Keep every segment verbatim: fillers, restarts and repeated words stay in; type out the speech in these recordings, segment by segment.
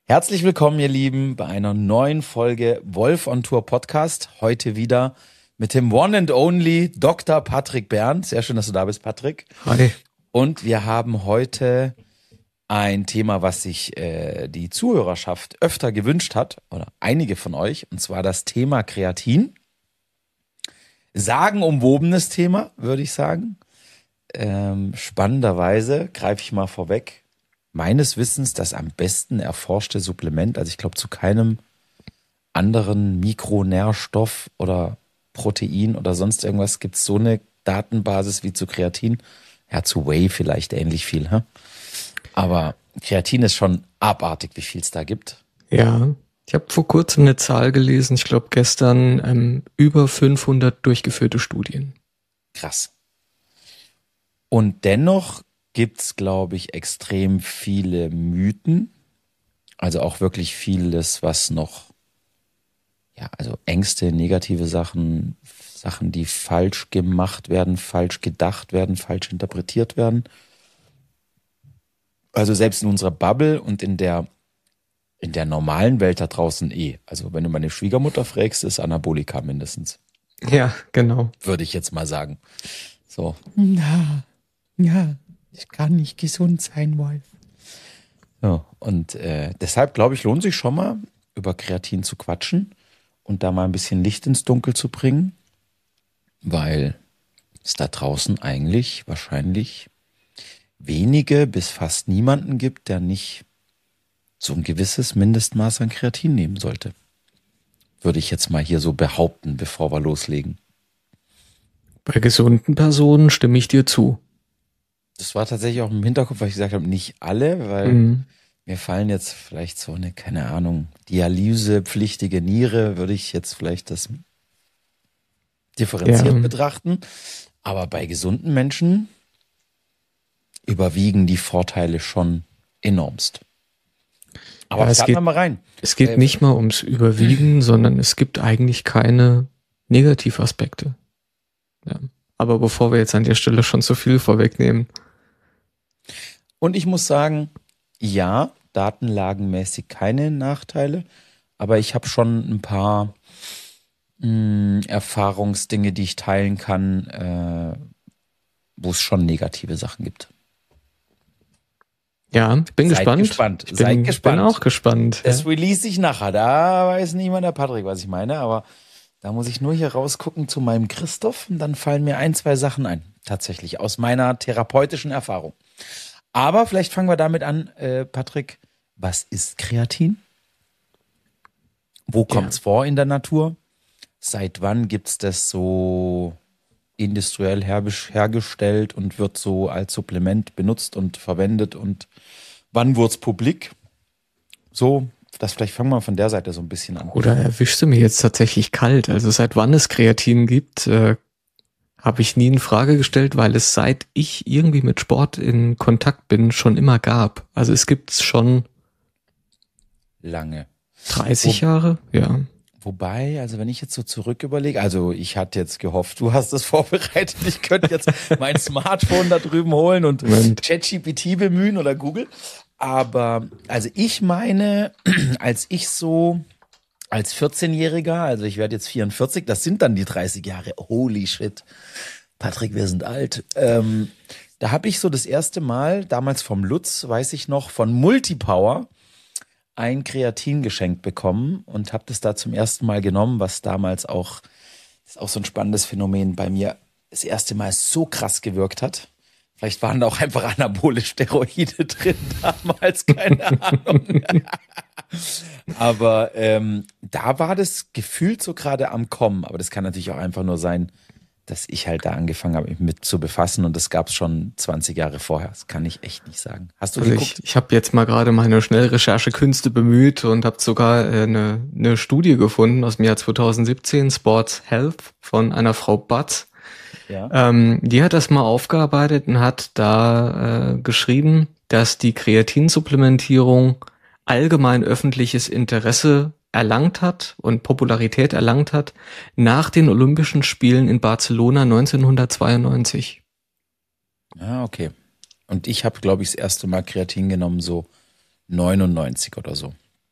Herzlich willkommen, ihr Lieben, bei einer neuen Folge Wolf on Tour Podcast. Heute wieder mit dem One and Only Doktor Patrick Berndt. Sehr schön, dass du da bist, Patrick. Hi. Und wir haben heute ein Thema, was sich äh, die Zuhörerschaft öfter gewünscht hat, oder einige von euch, und zwar das Thema Kreatin. Sagenumwobenes Thema, würde ich sagen. Ähm, spannenderweise, greife ich mal vorweg, meines Wissens das am besten erforschte Supplement, also ich glaube zu keinem anderen Mikronährstoff oder Protein oder sonst irgendwas gibt es so eine Datenbasis wie zu Kreatin. Ja, zu Whey vielleicht ähnlich viel, hä? Aber Kreatin ist schon abartig, wie viel es da gibt. Ja, ich habe vor kurzem eine Zahl gelesen, ich glaube gestern, ähm, über fünfhundert durchgeführte Studien. Krass. Und dennoch gibt's, glaube ich, extrem viele Mythen. Also auch wirklich vieles, was noch, ja, also Ängste, negative Sachen, Sachen, die falsch gemacht werden, falsch gedacht werden, falsch interpretiert werden. Also selbst in unserer Bubble und in der, in der normalen Welt da draußen eh. Also wenn du meine Schwiegermutter fragst, ist Anabolika mindestens. Ja, genau. Würde ich jetzt mal sagen. So. Ja, ja. Ich kann nicht gesund sein, Wolf. Ja, und äh, deshalb, glaube ich, lohnt sich schon mal, über Kreatin zu quatschen und da mal ein bisschen Licht ins Dunkel zu bringen, weil es da draußen eigentlich wahrscheinlich wenige bis fast niemanden gibt, der nicht so ein gewisses Mindestmaß an Kreatin nehmen sollte. Würde ich jetzt mal hier so behaupten, bevor wir loslegen. Bei gesunden Personen stimme ich dir zu. Das war tatsächlich auch im Hinterkopf, weil ich gesagt habe, nicht alle, weil Mhm. mir fallen jetzt vielleicht so eine, keine Ahnung, dialysepflichtige Niere, würde ich jetzt vielleicht das differenziert Ja. betrachten. Aber bei gesunden Menschen überwiegen die Vorteile schon enormst. Aber Ja, es starten wir geht- mal rein. Es geht Äh, nicht mal ums Überwiegen, sondern es gibt eigentlich keine Negativaspekte. Ja. Aber bevor wir jetzt an der Stelle schon zu viel vorwegnehmen. Und ich muss sagen, ja, datenlagenmäßig keine Nachteile, aber ich habe schon ein paar mh, Erfahrungsdinge, die ich teilen kann, äh, wo es schon negative Sachen gibt. Ja, bin Seid gespannt. gespannt. Ich bin, Seid gespannt. bin auch gespannt. Das Ja. release ich nachher, da weiß nicht mal der Patrick, was ich meine, aber da muss ich nur hier rausgucken zu meinem Christoph und dann fallen mir ein, zwei Sachen ein, tatsächlich, aus meiner therapeutischen Erfahrung. Aber vielleicht fangen wir damit an, äh, Patrick, was ist Kreatin? Wo kommt's Ja. vor in der Natur? Seit wann gibt's das so industriell her hergestellt und wird so als Supplement benutzt und verwendet und wann wurde es publik? So, das vielleicht fangen wir von der Seite so ein bisschen an. Oder erwischst du mich jetzt tatsächlich kalt? Also seit wann es Kreatin gibt, äh, habe ich nie in Frage gestellt, weil es seit ich irgendwie mit Sport in Kontakt bin, schon immer gab. Also es gibt es schon Lange. dreißig Wo- Jahre, ja. Wobei, also wenn ich jetzt so zurück überlege, also ich hatte jetzt gehofft, du hast es vorbereitet, ich könnte jetzt mein Smartphone da drüben holen und Moment. ChatGPT bemühen oder Google. Aber also ich meine, als ich so als vierzehnjähriger, also ich werde jetzt vierundvierzig, das sind dann die dreißig Jahre, holy shit, Patrick, wir sind alt. Ähm, da habe ich so das erste Mal, damals vom Lutz, weiß ich noch, von Multipower, ein Kreatin geschenkt bekommen und habe das da zum ersten Mal genommen, was damals auch, ist auch so ein spannendes Phänomen bei mir, das erste Mal so krass gewirkt hat. Vielleicht waren da auch einfach anabole Steroide drin damals, keine Ahnung. Aber ähm, da war das gefühlt so gerade am Kommen. Aber das kann natürlich auch einfach nur sein, dass ich halt da angefangen habe, mich mit zu befassen und das gab es schon zwanzig Jahre vorher. Das kann ich echt nicht sagen. Hast du Also geguckt? ich, ich habe jetzt mal gerade meine Schnellrecherchekünste bemüht und habe sogar äh, eine, eine Studie gefunden aus dem Jahr zweitausendsiebzehn, Sports Health, von einer Frau Batz. Ja. Ähm, die hat das mal aufgearbeitet und hat da äh, geschrieben, dass die Kreatinsupplementierung allgemein öffentliches Interesse erlangt hat und Popularität erlangt hat nach den Olympischen Spielen in Barcelona neunzehnhundertzweiundneunzig. Ah, okay. Und ich habe, glaube ich, das erste Mal Kreatin genommen, so neunundneunzig oder so.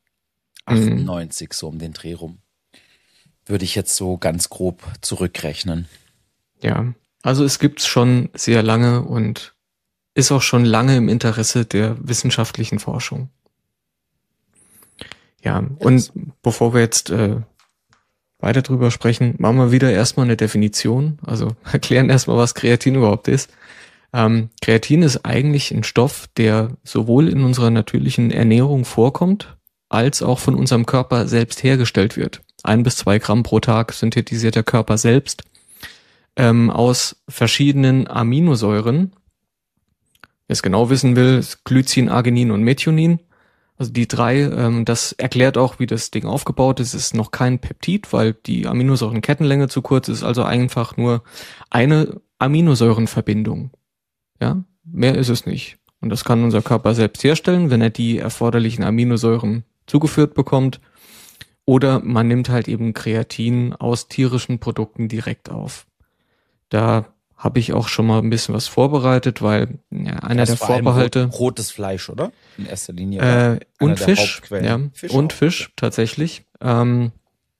achtundneunzig, so um den Dreh rum. Würde ich jetzt so ganz grob zurückrechnen. Ja, also es gibt's schon sehr lange und ist auch schon lange im Interesse der wissenschaftlichen Forschung. Ja, und bevor wir jetzt äh, weiter drüber sprechen, machen wir wieder erstmal eine Definition. Also erklären erstmal, was Kreatin überhaupt ist. Ähm, Kreatin ist eigentlich ein Stoff, der sowohl in unserer natürlichen Ernährung vorkommt, als auch von unserem Körper selbst hergestellt wird. Ein bis zwei Gramm pro Tag synthetisiert der Körper selbst ähm, aus verschiedenen Aminosäuren. Wer es genau wissen will, ist Glycin, Arginin und Methionin. Also die drei, ähm, das erklärt auch, wie das Ding aufgebaut ist. Es ist noch kein Peptid, weil die Aminosäurenkettenlänge zu kurz ist, also einfach nur eine Aminosäurenverbindung. Ja, mehr ist es nicht. Und das kann unser Körper selbst herstellen, wenn er die erforderlichen Aminosäuren zugeführt bekommt. Oder man nimmt halt eben Kreatin aus tierischen Produkten direkt auf. Da habe ich auch schon mal ein bisschen was vorbereitet, weil ja, einer das der Vorbehalte... Rot, rotes Fleisch, oder? In erster Linie. Äh, und Fisch, ja, Fisch und auch. Fisch tatsächlich. Ähm,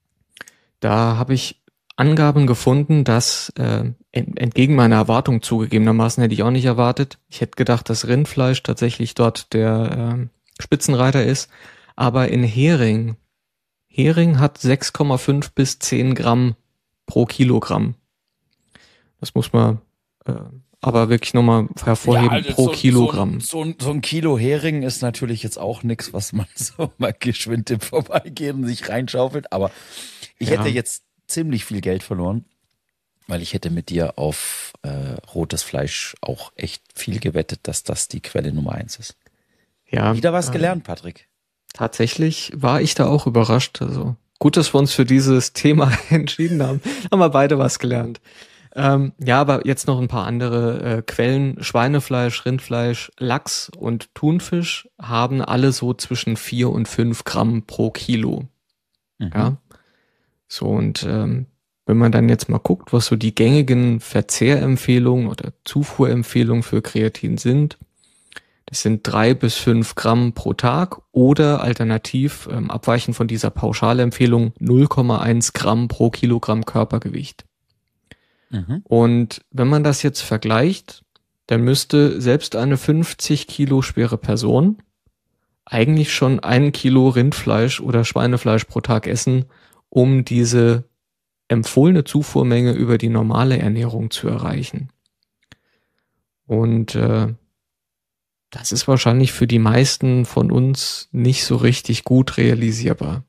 da habe ich Angaben gefunden, dass äh, entgegen meiner Erwartung zugegebenermaßen hätte ich auch nicht erwartet. Ich hätte gedacht, dass Rindfleisch tatsächlich dort der äh, Spitzenreiter ist. Aber in Hering, Hering hat sechs Komma fünf bis zehn Gramm pro Kilogramm. Das muss man äh, aber wirklich nochmal hervorheben, ja, also pro so, Kilogramm. So, so, so ein Kilo Hering ist natürlich jetzt auch nichts, was man so mal geschwind im Vorbeigehen und sich reinschaufelt. Aber ich ja. hätte jetzt ziemlich viel Geld verloren, weil ich hätte mit dir auf äh, rotes Fleisch auch echt viel gewettet, dass das die Quelle Nummer eins ist. Ja. Wieder was gelernt, Patrick. Tatsächlich war ich da auch überrascht. Also gut, dass wir uns für dieses Thema entschieden haben. Haben wir beide was gelernt. Ähm, ja, aber jetzt noch ein paar andere äh, Quellen. Schweinefleisch, Rindfleisch, Lachs und Thunfisch haben alle so zwischen vier und fünf Gramm pro Kilo. Mhm. Ja. So, und ähm, wenn man dann jetzt mal guckt, was so die gängigen Verzehrempfehlungen oder Zufuhrempfehlungen für Kreatin sind, das sind drei bis fünf Gramm pro Tag oder alternativ ähm, abweichend von dieser Pauschalempfehlung null Komma eins Gramm pro Kilogramm Körpergewicht. Mhm. Und wenn man das jetzt vergleicht, dann müsste selbst eine fünfzig Kilo schwere Person eigentlich schon ein Kilo Rindfleisch oder Schweinefleisch pro Tag essen, um diese empfohlene Zufuhrmenge über die normale Ernährung zu erreichen. Und äh, das ist wahrscheinlich für die meisten von uns nicht so richtig gut realisierbar.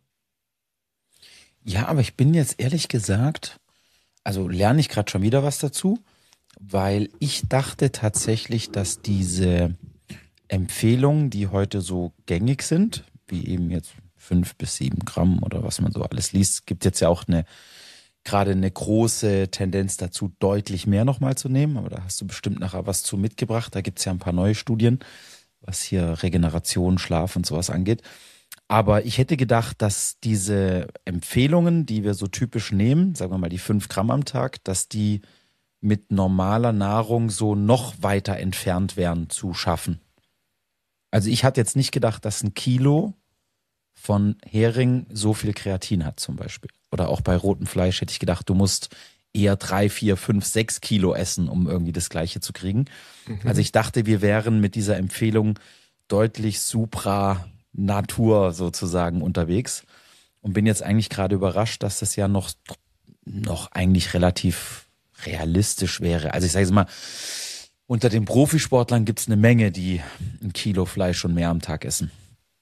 Ja, aber ich bin jetzt ehrlich gesagt, also lerne ich gerade schon wieder was dazu, weil ich dachte tatsächlich, dass diese Empfehlungen, die heute so gängig sind, wie eben jetzt fünf bis sieben Gramm oder was man so alles liest, gibt jetzt ja auch eine gerade eine große Tendenz dazu, deutlich mehr nochmal zu nehmen. Aber da hast du bestimmt nachher was zu mitgebracht. Da gibt es ja ein paar neue Studien, was hier Regeneration, Schlaf und sowas angeht. Aber ich hätte gedacht, dass diese Empfehlungen, die wir so typisch nehmen, sagen wir mal die fünf Gramm am Tag, dass die mit normaler Nahrung so noch weiter entfernt wären zu schaffen. Also ich hatte jetzt nicht gedacht, dass ein Kilo von Hering so viel Kreatin hat zum Beispiel. Oder auch bei rotem Fleisch hätte ich gedacht, du musst eher drei, vier, fünf, sechs Kilo essen, um irgendwie das Gleiche zu kriegen. Mhm. Also ich dachte, wir wären mit dieser Empfehlung deutlich supra-Natur sozusagen unterwegs und bin jetzt eigentlich gerade überrascht, dass das ja noch, noch eigentlich relativ realistisch wäre. Also ich sage es mal, unter den Profisportlern gibt es eine Menge, die ein Kilo Fleisch und mehr am Tag essen.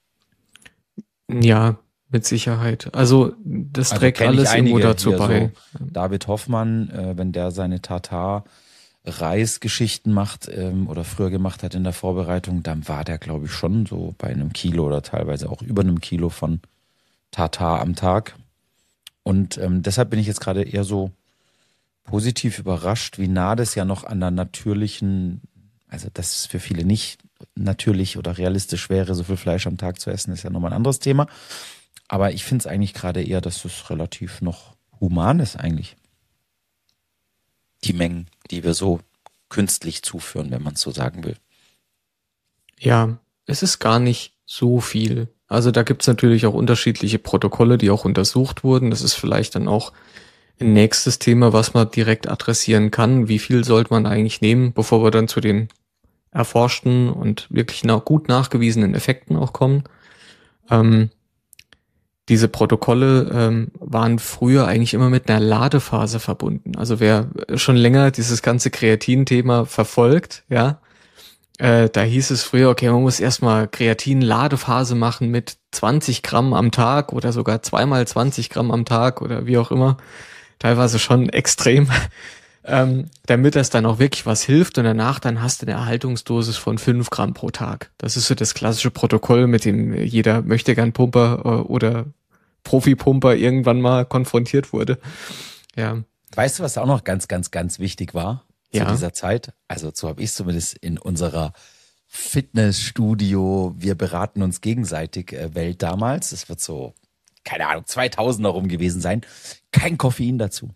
Ja, mit Sicherheit. Also das also trägt alles irgendwo dazu bei. So David Hoffmann, äh, wenn der seine Tatar-Reisgeschichten macht ähm, oder früher gemacht hat in der Vorbereitung, dann war der, glaube ich, schon so bei einem Kilo oder teilweise auch über einem Kilo von Tatar am Tag. Und ähm, deshalb bin ich jetzt gerade eher so positiv überrascht, wie nah das ja noch an der natürlichen, also das ist für viele nicht natürlich oder realistisch wäre, so viel Fleisch am Tag zu essen, ist ja nochmal ein anderes Thema. Aber ich finde es eigentlich gerade eher, dass es relativ noch human ist eigentlich. Die Mengen, die wir so künstlich zuführen, wenn man es so sagen will. Ja, es ist gar nicht so viel. Also da gibt's natürlich auch unterschiedliche Protokolle, die auch untersucht wurden. Das ist vielleicht dann auch ein nächstes Thema, was man direkt adressieren kann. Wie viel sollte man eigentlich nehmen, bevor wir dann zu den erforschten und wirklich nach, gut nachgewiesenen Effekten auch kommen. Ähm, diese Protokolle ähm, waren früher eigentlich immer mit einer Ladephase verbunden. Also wer schon länger dieses ganze Kreatin-Thema verfolgt, ja, äh, da hieß es früher, okay, man muss erstmal Kreatin-Ladephase machen mit zwanzig Gramm am Tag oder sogar zweimal zwanzig Gramm am Tag oder wie auch immer. Teilweise schon extrem. Ähm, damit das dann auch wirklich was hilft und danach dann hast du eine Erhaltungsdosis von fünf Gramm pro Tag. Das ist so das klassische Protokoll, mit dem jeder Möchtegern-Pumper äh, oder Profi-Pumper irgendwann mal konfrontiert wurde. Ja. Weißt du, was auch noch ganz, ganz, ganz wichtig war zu Ja. dieser Zeit? Also so habe ich es zumindest in unserer Fitnessstudio, wir beraten uns gegenseitig äh, Welt damals. Das wird so, keine Ahnung, zweitausender rum gewesen sein. Kein Koffein dazu.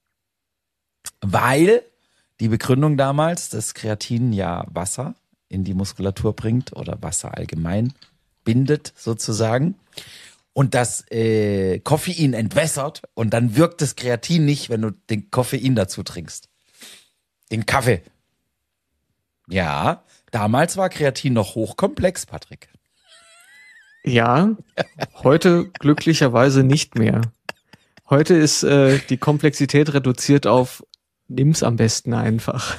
Weil die Begründung damals, dass Kreatin ja Wasser in die Muskulatur bringt oder Wasser allgemein bindet sozusagen und das äh, Koffein entwässert und dann wirkt das Kreatin nicht, wenn du den Koffein dazu trinkst. Den Kaffee. Ja, damals war Kreatin noch hochkomplex, Patrick. Ja, heute glücklicherweise nicht mehr. Heute ist äh, die Komplexität reduziert auf nimm's am besten einfach.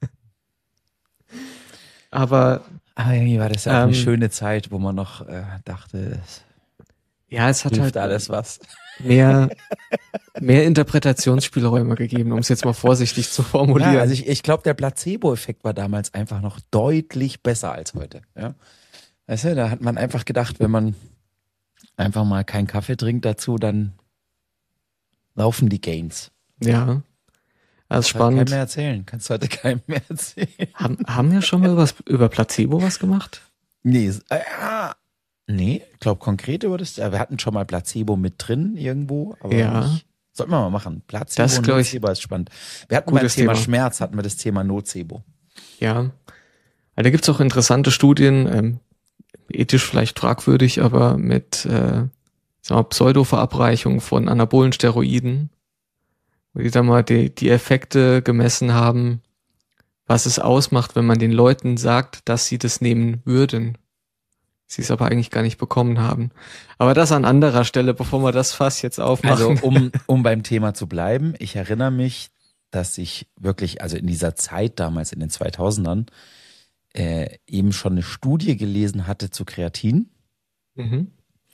Aber Aber irgendwie war das ja auch Ähm, eine schöne Zeit, wo man noch äh, dachte, es ja, es hat hilft halt alles was. mehr, mehr Interpretationsspielräume gegeben, um es jetzt mal vorsichtig zu formulieren. Ja, also ich, ich glaube, der Placebo-Effekt war damals einfach noch deutlich besser als heute. Ja? Weißt du, da hat man einfach gedacht, wenn man einfach mal keinen Kaffee trinkt dazu, dann laufen die Gains. Ja, also Kannst halt keinem spannend. mehr erzählen. Kannst heute keinem mehr erzählen. Haben, haben wir schon mal über, über Placebo was gemacht? Nee, äh, ja, nee, ich glaube konkret über das. äh, Wir hatten schon mal Placebo mit drin irgendwo, aber Ja. nicht. Sollten wir mal machen. Placebo Das, und glaub ich, Nocebo ist spannend. Wir hatten beim gutes Thema, Thema. Schmerz, hatten wir das Thema Nocebo. Ja. Also da gibt's auch interessante Studien, ähm, ethisch vielleicht fragwürdig, aber mit äh, sagen wir, Pseudo-Verabreichung von anabolen Steroiden, wo die da mal die, die Effekte gemessen haben, was es ausmacht, wenn man den Leuten sagt, dass sie das nehmen würden. Sie es aber eigentlich gar nicht bekommen haben. Aber das an anderer Stelle, bevor wir das Fass jetzt aufmachen. Also um, um beim Thema zu bleiben, ich erinnere mich, dass ich wirklich, also in dieser Zeit damals in den zweitausendern, äh, eben schon eine Studie gelesen hatte zu Kreatin. Mhm.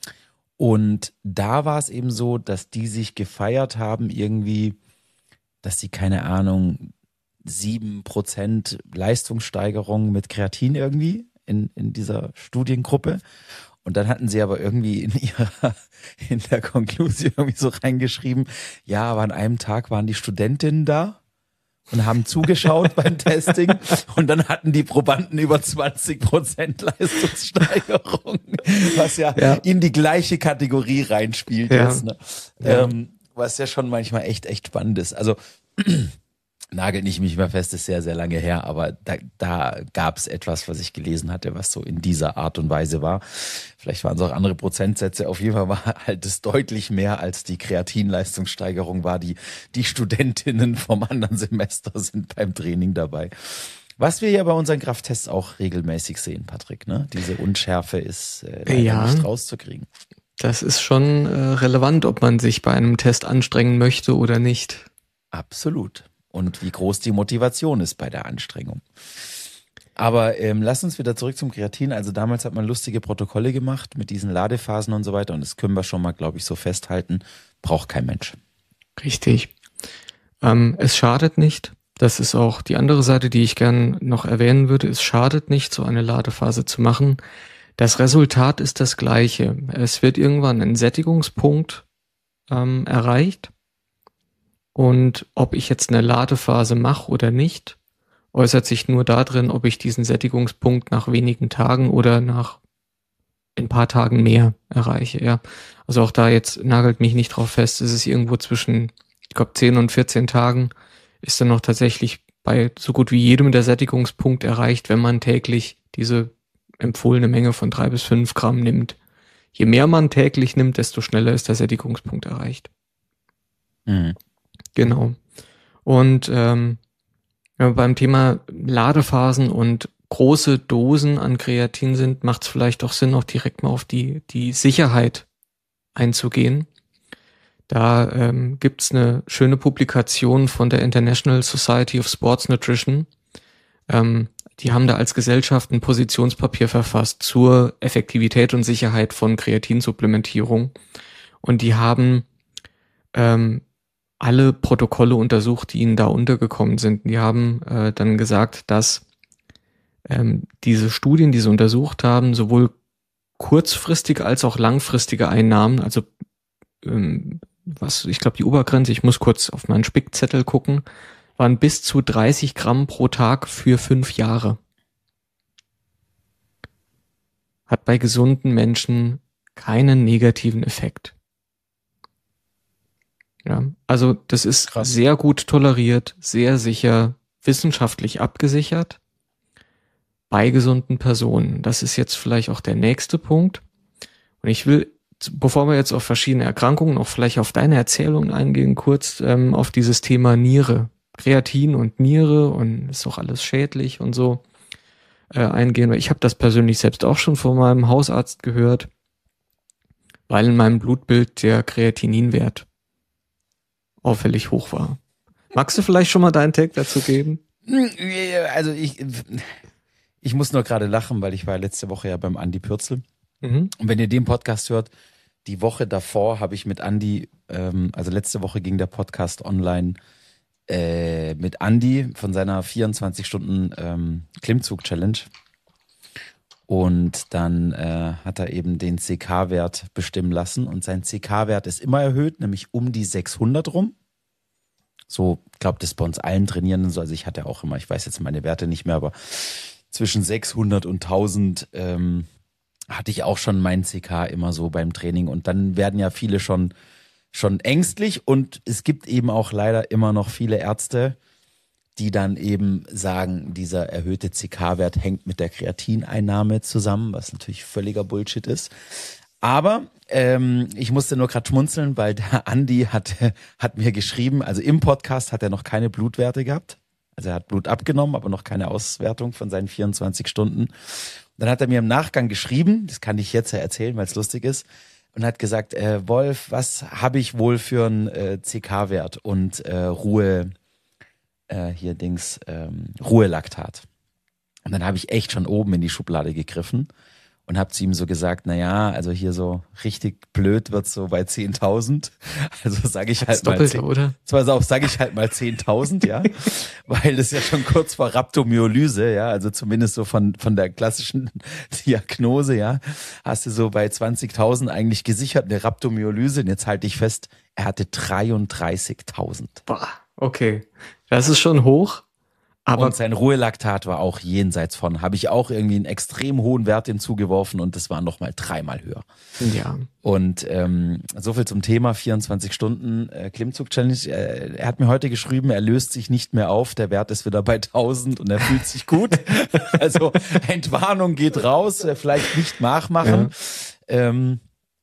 Und da war es eben so, dass die sich gefeiert haben irgendwie, dass sie, keine Ahnung, sieben Prozent Leistungssteigerung mit Kreatin irgendwie in, in dieser Studiengruppe. Und dann hatten sie aber irgendwie in ihrer, in der Konklusion irgendwie so reingeschrieben, ja, aber an einem Tag waren die Studentinnen da und haben zugeschaut beim Testing und dann hatten die Probanden über zwanzig Prozent Leistungssteigerung, was ja, Ja. in die gleiche Kategorie reinspielt Ja. jetzt, ne? Ja. Ähm, was ja schon manchmal echt, echt spannend ist. Also nagelt nicht mich mehr fest, ist sehr, sehr lange her, aber da, da gab es etwas, was ich gelesen hatte, was so in dieser Art und Weise war. Vielleicht waren es auch andere Prozentsätze. Auf jeden Fall war halt es deutlich mehr als die Kreatinleistungssteigerung war. Die, die Studentinnen vom anderen Semester sind beim Training dabei. Was wir ja bei unseren Krafttests auch regelmäßig sehen, Patrick, ne? Diese Unschärfe ist äh, leider Ja. nicht rauszukriegen. Das ist schon äh, relevant, ob man sich bei einem Test anstrengen möchte oder nicht. Absolut. Und wie groß die Motivation ist bei der Anstrengung. Aber ähm, lass uns wieder zurück zum Kreatin. Also damals hat man lustige Protokolle gemacht mit diesen Ladephasen und so weiter. Und das können wir schon mal, glaube ich, so festhalten. Braucht kein Mensch. Richtig. Ähm, es schadet nicht. Das ist auch die andere Seite, die ich gern noch erwähnen würde. Es schadet nicht, so eine Ladephase zu machen. Das Resultat ist das gleiche. Es wird irgendwann ein Sättigungspunkt ähm, erreicht. Und ob ich jetzt eine Ladephase mache oder nicht, äußert sich nur darin, ob ich diesen Sättigungspunkt nach wenigen Tagen oder nach ein paar Tagen mehr erreiche. Ja, also auch da jetzt nagelt mich nicht drauf fest. Es ist irgendwo zwischen, ich glaube, zehn und vierzehn Tagen ist dann noch tatsächlich bei so gut wie jedem der Sättigungspunkt erreicht, wenn man täglich diese empfohlene Menge von drei bis fünf Gramm nimmt. Je mehr man täglich nimmt, desto schneller ist der Sättigungspunkt erreicht. Mhm. Genau. Und ähm, ja, beim Thema Ladephasen und große Dosen an Kreatin sind, macht es vielleicht auch Sinn, auch direkt mal auf die, die Sicherheit einzugehen. Da ähm, gibt's eine schöne Publikation von der International Society of Sports Nutrition. Ähm, die haben da als Gesellschaft ein Positionspapier verfasst zur Effektivität und Sicherheit von Kreatinsupplementierung. Und die haben ähm, alle Protokolle untersucht, die ihnen da untergekommen sind. Die haben äh, dann gesagt, dass ähm, diese Studien, die sie untersucht haben, sowohl kurzfristige als auch langfristige Einnahmen, also ähm, was, ich glaube die Obergrenze, ich muss kurz auf meinen Spickzettel gucken, waren bis zu dreißig Gramm pro Tag für fünf Jahre. Hat bei gesunden Menschen keinen negativen Effekt. Ja, also das ist Krass. Sehr gut toleriert, sehr sicher, wissenschaftlich abgesichert bei gesunden Personen. Das ist jetzt vielleicht auch der nächste Punkt. Und ich will, bevor wir jetzt auf verschiedene Erkrankungen, auch vielleicht auf deine Erzählung eingehen, kurz ähm, auf dieses Thema Niere, Kreatin und Niere und ist doch alles schädlich und so äh, eingehen. Weil ich habe das persönlich selbst auch schon von meinem Hausarzt gehört, weil in meinem Blutbild der Kreatininwert auffällig hoch war. Magst du vielleicht schon mal deinen Take dazu geben? Also ich, ich muss nur gerade lachen, weil ich war letzte Woche ja beim Andi Pürzel. Mhm. Und wenn ihr den Podcast hört, die Woche davor habe ich mit Andi, ähm, also letzte Woche ging der Podcast online äh, mit Andi von seiner vierundzwanzig Stunden ähm, Klimmzug-Challenge. Und dann äh, hat er eben den C K-Wert bestimmen lassen. Und sein C K-Wert ist immer erhöht, nämlich um die sechshundert rum. So, ich glaube, das ist bei uns allen Trainierenden so. Also ich hatte auch immer, ich weiß jetzt meine Werte nicht mehr, aber zwischen sechshundert und tausend ähm, hatte ich auch schon meinen C K immer so beim Training. Und dann werden ja viele schon, schon ängstlich. Und es gibt eben auch leider immer noch viele Ärzte, die dann eben sagen, dieser erhöhte C K-Wert hängt mit der Kreatineinnahme zusammen, was natürlich völliger Bullshit ist. Aber ähm, ich musste nur gerade schmunzeln, weil der Andi hat, hat mir geschrieben, also im Podcast hat er noch keine Blutwerte gehabt. Also er hat Blut abgenommen, aber noch keine Auswertung von seinen vierundzwanzig Stunden. Dann hat er mir im Nachgang geschrieben, das kann ich jetzt ja erzählen, weil es lustig ist, und hat gesagt, äh, Wolf, was habe ich wohl für einen äh, C K-Wert und äh, Ruhe, äh, hier Dings, ähm, Ruhelaktat. Und dann habe ich echt schon oben in die Schublade gegriffen und habe zu ihm so gesagt, na ja, also hier so richtig blöd wird's so bei zehntausend. Also sage ich halt mal, Doppelte, oder? Zwar auch sage ich halt mal zehntausend, ja, weil das ist ja schon kurz vor Rhabdomyolyse, ja, also zumindest so von von der klassischen Diagnose, ja, hast du so bei zwanzigtausend eigentlich gesichert eine Rhabdomyolyse. Und jetzt halte ich fest, er hatte dreiunddreißigtausend. Boah, okay, das ist schon hoch. Aber und sein Ruhelaktat war auch jenseits von, habe ich auch irgendwie einen extrem hohen Wert hinzugeworfen und das war nochmal dreimal höher. Ja. Und ähm, so viel zum Thema vierundzwanzig Stunden äh, Klimmzug-Challenge. Äh, er hat mir heute geschrieben, er löst sich nicht mehr auf, der Wert ist wieder bei tausend und er fühlt sich gut. Also Entwarnung geht raus, äh, vielleicht nicht nachmachen. Ja. Ähm,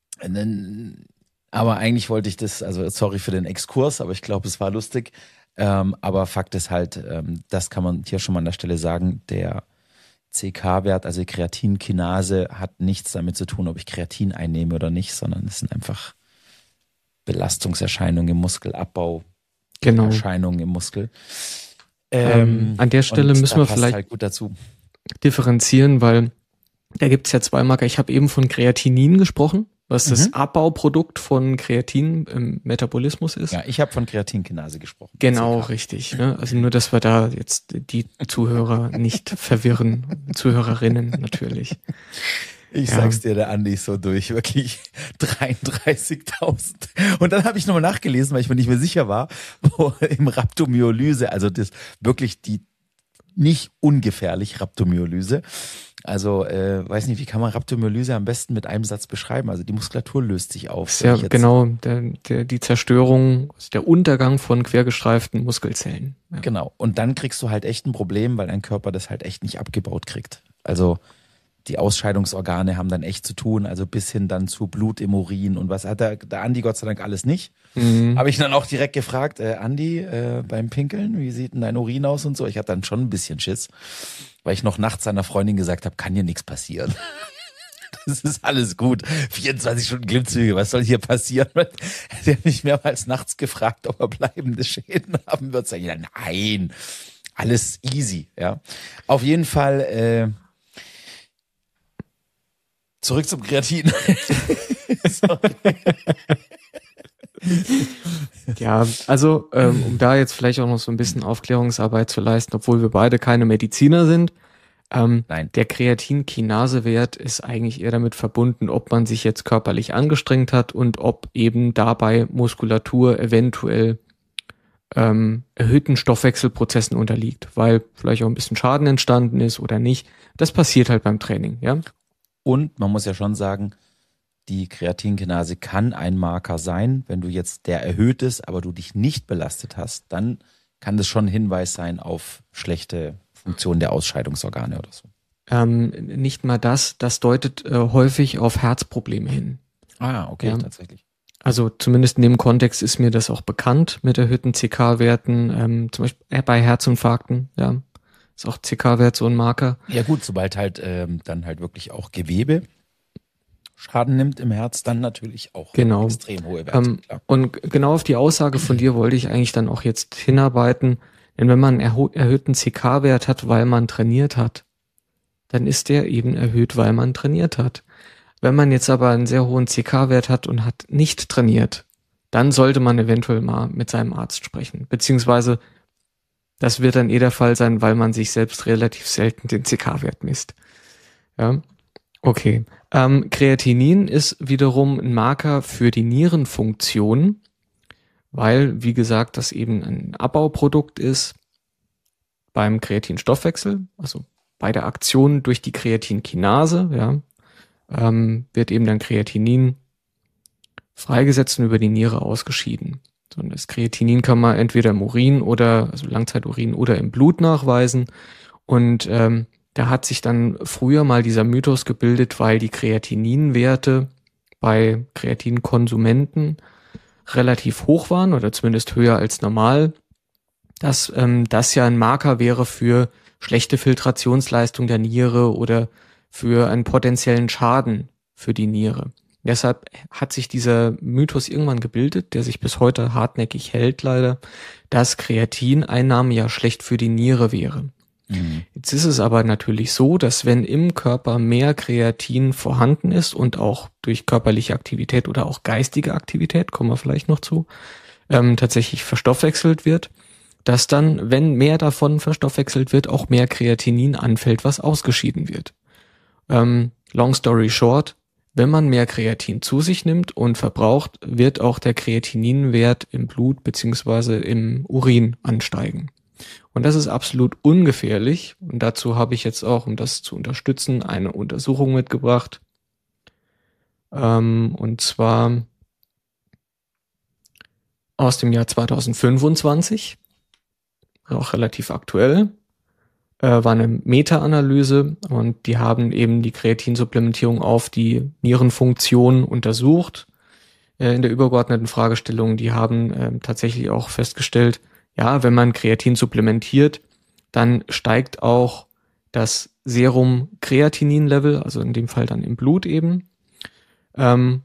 dann, aber eigentlich wollte ich das, also sorry für den Exkurs, aber ich glaube, es war lustig. Ähm, aber Fakt ist halt, ähm, das kann man hier schon mal an der Stelle sagen, der C K-Wert, also Kreatinkinase, hat nichts damit zu tun, ob ich Kreatin einnehme oder nicht, sondern es sind einfach Belastungserscheinungen im Muskel, Abbau, genau. Erscheinungen im Muskel. Ähm, ähm, an der Stelle müssen wir vielleicht halt gut dazu differenzieren, weil da gibt's ja zwei Marker. Ich habe eben von Kreatinin gesprochen, was mhm. das Abbauprodukt von Kreatin im Metabolismus ist. Ja, ich habe von Kreatinkinase gesprochen. Genau, richtig. Ne? Also nur, dass wir da jetzt die Zuhörer nicht verwirren, Zuhörerinnen natürlich. Ich ja. sag's dir, der Andi ist so durch, wirklich dreiunddreißigtausend. Und dann habe ich nochmal nachgelesen, weil ich mir nicht mehr sicher war, wo im Rhabdomyolyse, also das wirklich die nicht ungefährlich Rhabdomyolyse. Also, äh, weiß nicht, wie kann man Rhabdomyolyse am besten mit einem Satz beschreiben? Also die Muskulatur löst sich auf. Ja, genau, der, der, die Zerstörung, der Untergang von quergestreiften Muskelzellen. Ja. Genau, und dann kriegst du halt echt ein Problem, weil dein Körper das halt echt nicht abgebaut kriegt. Also die Ausscheidungsorgane haben dann echt zu tun, also bis hin dann zu Blut im Urin und was hat der, der Andi Gott sei Dank alles nicht. Mhm. Habe ich dann auch direkt gefragt, äh, Andi, äh, beim Pinkeln, wie sieht denn dein Urin aus und so? Ich hatte dann schon ein bisschen Schiss, weil ich noch nachts seiner Freundin gesagt habe, kann hier nichts passieren. Das ist alles gut. vierundzwanzig Stunden Klimmzüge, was soll hier passieren? Der hat mich mehrmals nachts gefragt, ob er bleibende Schäden haben wird. Sag ich, nein, alles easy. Ja, auf jeden Fall äh, zurück zum Kreatin. Ja, also ähm, um da jetzt vielleicht auch noch so ein bisschen Aufklärungsarbeit zu leisten, obwohl wir beide keine Mediziner sind. Ähm, Nein. Der Kreatin-Kinase-Wert ist eigentlich eher damit verbunden, ob man sich jetzt körperlich angestrengt hat und ob eben dabei Muskulatur eventuell ähm, erhöhten Stoffwechselprozessen unterliegt, weil vielleicht auch ein bisschen Schaden entstanden ist oder nicht. Das passiert halt beim Training, ja. Und man muss ja schon sagen, die Kreatinkinase kann ein Marker sein. Wenn du jetzt der erhöht ist, aber du dich nicht belastet hast, dann kann das schon ein Hinweis sein auf schlechte Funktion der Ausscheidungsorgane oder so. Ähm, nicht mal das, das deutet äh, häufig auf Herzprobleme hin. Ah, okay, ja. Tatsächlich. Also zumindest in dem Kontext ist mir das auch bekannt mit erhöhten C K-Werten, ähm, zum Beispiel bei Herzinfarkten, ja, ist auch C K-Wert so ein Marker. Ja gut, sobald halt ähm, dann halt wirklich auch Gewebe Schaden nimmt im Herz, dann natürlich auch genau. extrem hohe Werte. Ähm, und genau auf die Aussage von dir wollte ich eigentlich dann auch jetzt hinarbeiten. Denn wenn man einen erho- erhöhten C K-Wert hat, weil man trainiert hat, dann ist der eben erhöht, weil man trainiert hat. Wenn man jetzt aber einen sehr hohen C K-Wert hat und hat nicht trainiert, dann sollte man eventuell mal mit seinem Arzt sprechen. Beziehungsweise das wird dann eh der Fall sein, weil man sich selbst relativ selten den C K-Wert misst. Ja, okay. Ähm, Kreatinin ist wiederum ein Marker für die Nierenfunktion, weil, wie gesagt, das eben ein Abbauprodukt ist beim Kreatinstoffwechsel, also bei der Aktion durch die Kreatinkinase, ja, ähm, wird eben dann Kreatinin freigesetzt und über die Niere ausgeschieden. So, und das Kreatinin kann man entweder im Urin oder, also Langzeiturin oder im Blut nachweisen. Und ähm, da hat sich dann früher mal dieser Mythos gebildet, weil die Kreatininwerte bei Kreatinkonsumenten relativ hoch waren oder zumindest höher als normal, dass ähm, das ja ein Marker wäre für schlechte Filtrationsleistung der Niere oder für einen potenziellen Schaden für die Niere. Deshalb hat sich dieser Mythos irgendwann gebildet, der sich bis heute hartnäckig hält leider, dass Kreatineinnahme ja schlecht für die Niere wäre. Mhm. Jetzt ist es aber natürlich so, dass wenn im Körper mehr Kreatin vorhanden ist und auch durch körperliche Aktivität oder auch geistige Aktivität, kommen wir vielleicht noch zu, ähm, tatsächlich verstoffwechselt wird, dass dann, wenn mehr davon verstoffwechselt wird, auch mehr Kreatinin anfällt, was ausgeschieden wird. Ähm, long story short, wenn man mehr Kreatin zu sich nimmt und verbraucht, wird auch der Kreatininwert im Blut beziehungsweise im Urin ansteigen. Und das ist absolut ungefährlich. Und dazu habe ich jetzt auch, um das zu unterstützen, eine Untersuchung mitgebracht. Ähm, und zwar aus dem Jahr zweitausendfünfundzwanzig, auch relativ aktuell, äh, war eine Meta-Analyse und die haben eben die Kreatinsupplementierung auf die Nierenfunktion untersucht. Äh, in der übergeordneten Fragestellung, die haben äh, tatsächlich auch festgestellt, ja, wenn man Kreatin supplementiert, dann steigt auch das Serum-Kreatinin-Level, also in dem Fall dann im Blut eben, ähm,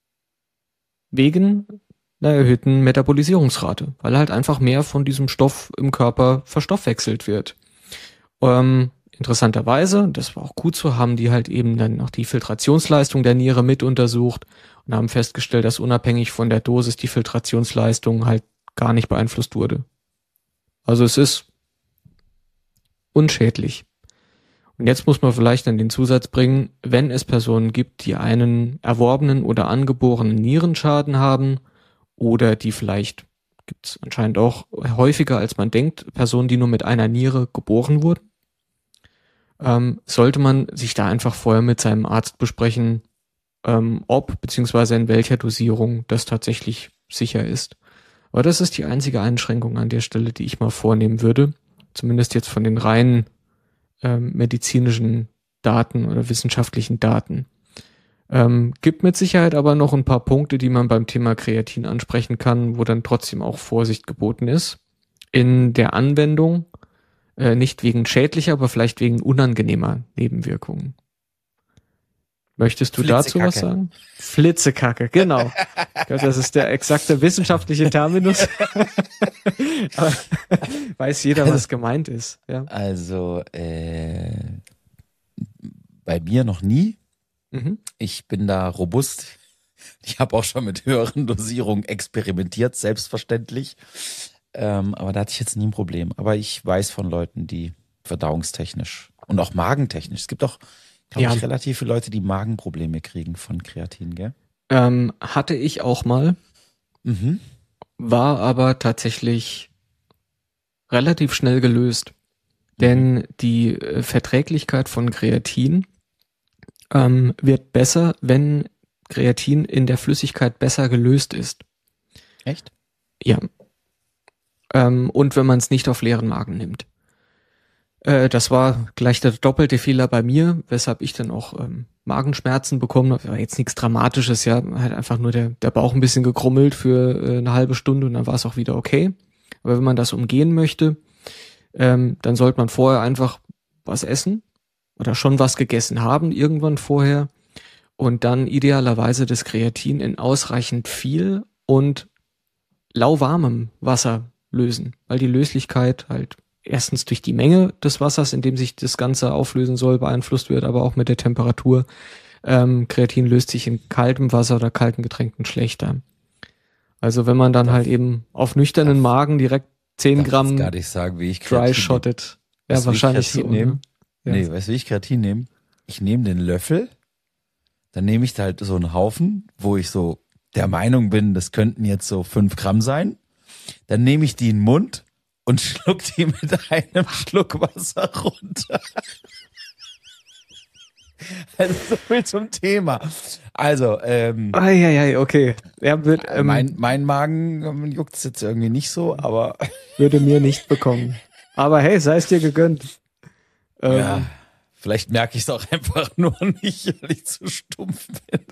wegen einer erhöhten Metabolisierungsrate, weil halt einfach mehr von diesem Stoff im Körper verstoffwechselt wird. Ähm, interessanterweise, das war auch gut so, haben die halt eben dann noch die Filtrationsleistung der Niere mit untersucht und haben festgestellt, dass unabhängig von der Dosis die Filtrationsleistung halt gar nicht beeinflusst wurde. Also es ist unschädlich. Und jetzt muss man vielleicht dann den Zusatz bringen, wenn es Personen gibt, die einen erworbenen oder angeborenen Nierenschaden haben oder die vielleicht, gibt es anscheinend auch häufiger als man denkt, Personen, die nur mit einer Niere geboren wurden, ähm, sollte man sich da einfach vorher mit seinem Arzt besprechen, ähm, ob beziehungsweise in welcher Dosierung das tatsächlich sicher ist. Aber das ist die einzige Einschränkung an der Stelle, die ich mal vornehmen würde. Zumindest jetzt von den reinen ähm, medizinischen Daten oder wissenschaftlichen Daten. Ähm, gibt mit Sicherheit aber noch ein paar Punkte, die man beim Thema Kreatin ansprechen kann, wo dann trotzdem auch Vorsicht geboten ist. In der Anwendung, äh, nicht wegen schädlicher, aber vielleicht wegen unangenehmer Nebenwirkungen. Möchtest du dazu was sagen? Flitzekacke, genau. Ich glaube, das ist der exakte wissenschaftliche Terminus. Aber weiß jeder, was gemeint ist. Ja. Also, äh, bei mir noch nie. Mhm. Ich bin da robust. Ich habe auch schon mit höheren Dosierungen experimentiert, selbstverständlich. Ähm, aber da hatte ich jetzt nie ein Problem. Aber ich weiß von Leuten, die verdauungstechnisch und auch magentechnisch. Es gibt auch, glaube ja. ich, relativ viele Leute, die Magenprobleme kriegen von Kreatin, gell? Ähm, hatte ich auch mal. Mhm. War aber tatsächlich relativ schnell gelöst. Mhm. Denn die äh, Verträglichkeit von Kreatin ähm, wird besser, wenn Kreatin in der Flüssigkeit besser gelöst ist. Echt? Ja. Ähm, und wenn man es nicht auf leeren Magen nimmt. Äh, das war gleich der doppelte Fehler bei mir, weshalb ich dann auch ähm, Magenschmerzen bekommen habe. War jetzt nichts Dramatisches, ja, halt einfach nur der, der Bauch ein bisschen gekrummelt für äh, eine halbe Stunde und dann war es auch wieder okay. Aber wenn man das umgehen möchte, ähm, dann sollte man vorher einfach was essen oder schon was gegessen haben, irgendwann vorher und dann idealerweise das Kreatin in ausreichend viel und lauwarmem Wasser lösen, weil die Löslichkeit halt erstens durch die Menge des Wassers, in dem sich das Ganze auflösen soll, beeinflusst wird, aber auch mit der Temperatur. Ähm, Kreatin löst sich in kaltem Wasser oder kalten Getränken schlechter. Also wenn man dann darf, halt eben auf nüchternen darf, Magen direkt zehn Gramm gar nicht sagen, wie ich dry shottet. Ja, weißt, wahrscheinlich so. Ne? Ja. Nee, weißt du, wie ich Kreatin nehme? Ich nehme den Löffel, dann nehme ich da halt so einen Haufen, wo ich so der Meinung bin, das könnten jetzt so fünf Gramm sein. Dann nehme ich die in den Mund und schluck die mit einem Schluck Wasser runter. Also so viel zum Thema. Also, ähm. Eieiei, okay. Er wird, ähm, mein, mein Magen juckt es jetzt irgendwie nicht so, aber. Würde mir nicht bekommen. Aber hey, sei es dir gegönnt. Ähm, ja, vielleicht merke ich es auch einfach nur nicht, weil ich zu stumpf bin.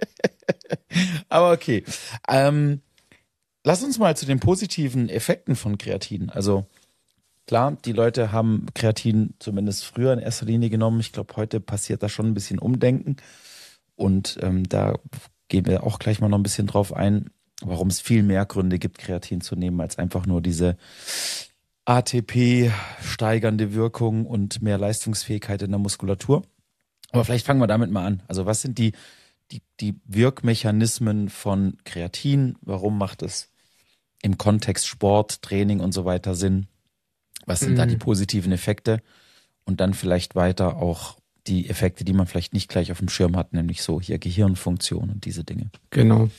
Aber okay. Ähm, lass uns mal zu den positiven Effekten von Kreatin. Also klar, die Leute haben Kreatin zumindest früher in erster Linie genommen. Ich glaube, heute passiert da schon ein bisschen Umdenken. Und ähm, da gehen wir auch gleich mal noch ein bisschen drauf ein, warum es viel mehr Gründe gibt, Kreatin zu nehmen, als einfach nur diese A T P-steigernde Wirkung und mehr Leistungsfähigkeit in der Muskulatur. Aber vielleicht fangen wir damit mal an. Also was sind die, die, die Wirkmechanismen von Kreatin? Warum macht es im Kontext Sport, Training und so weiter Sinn? Was sind mhm. da die positiven Effekte? Und dann vielleicht weiter auch die Effekte, die man vielleicht nicht gleich auf dem Schirm hat, nämlich so hier Gehirnfunktion und diese Dinge. Genau.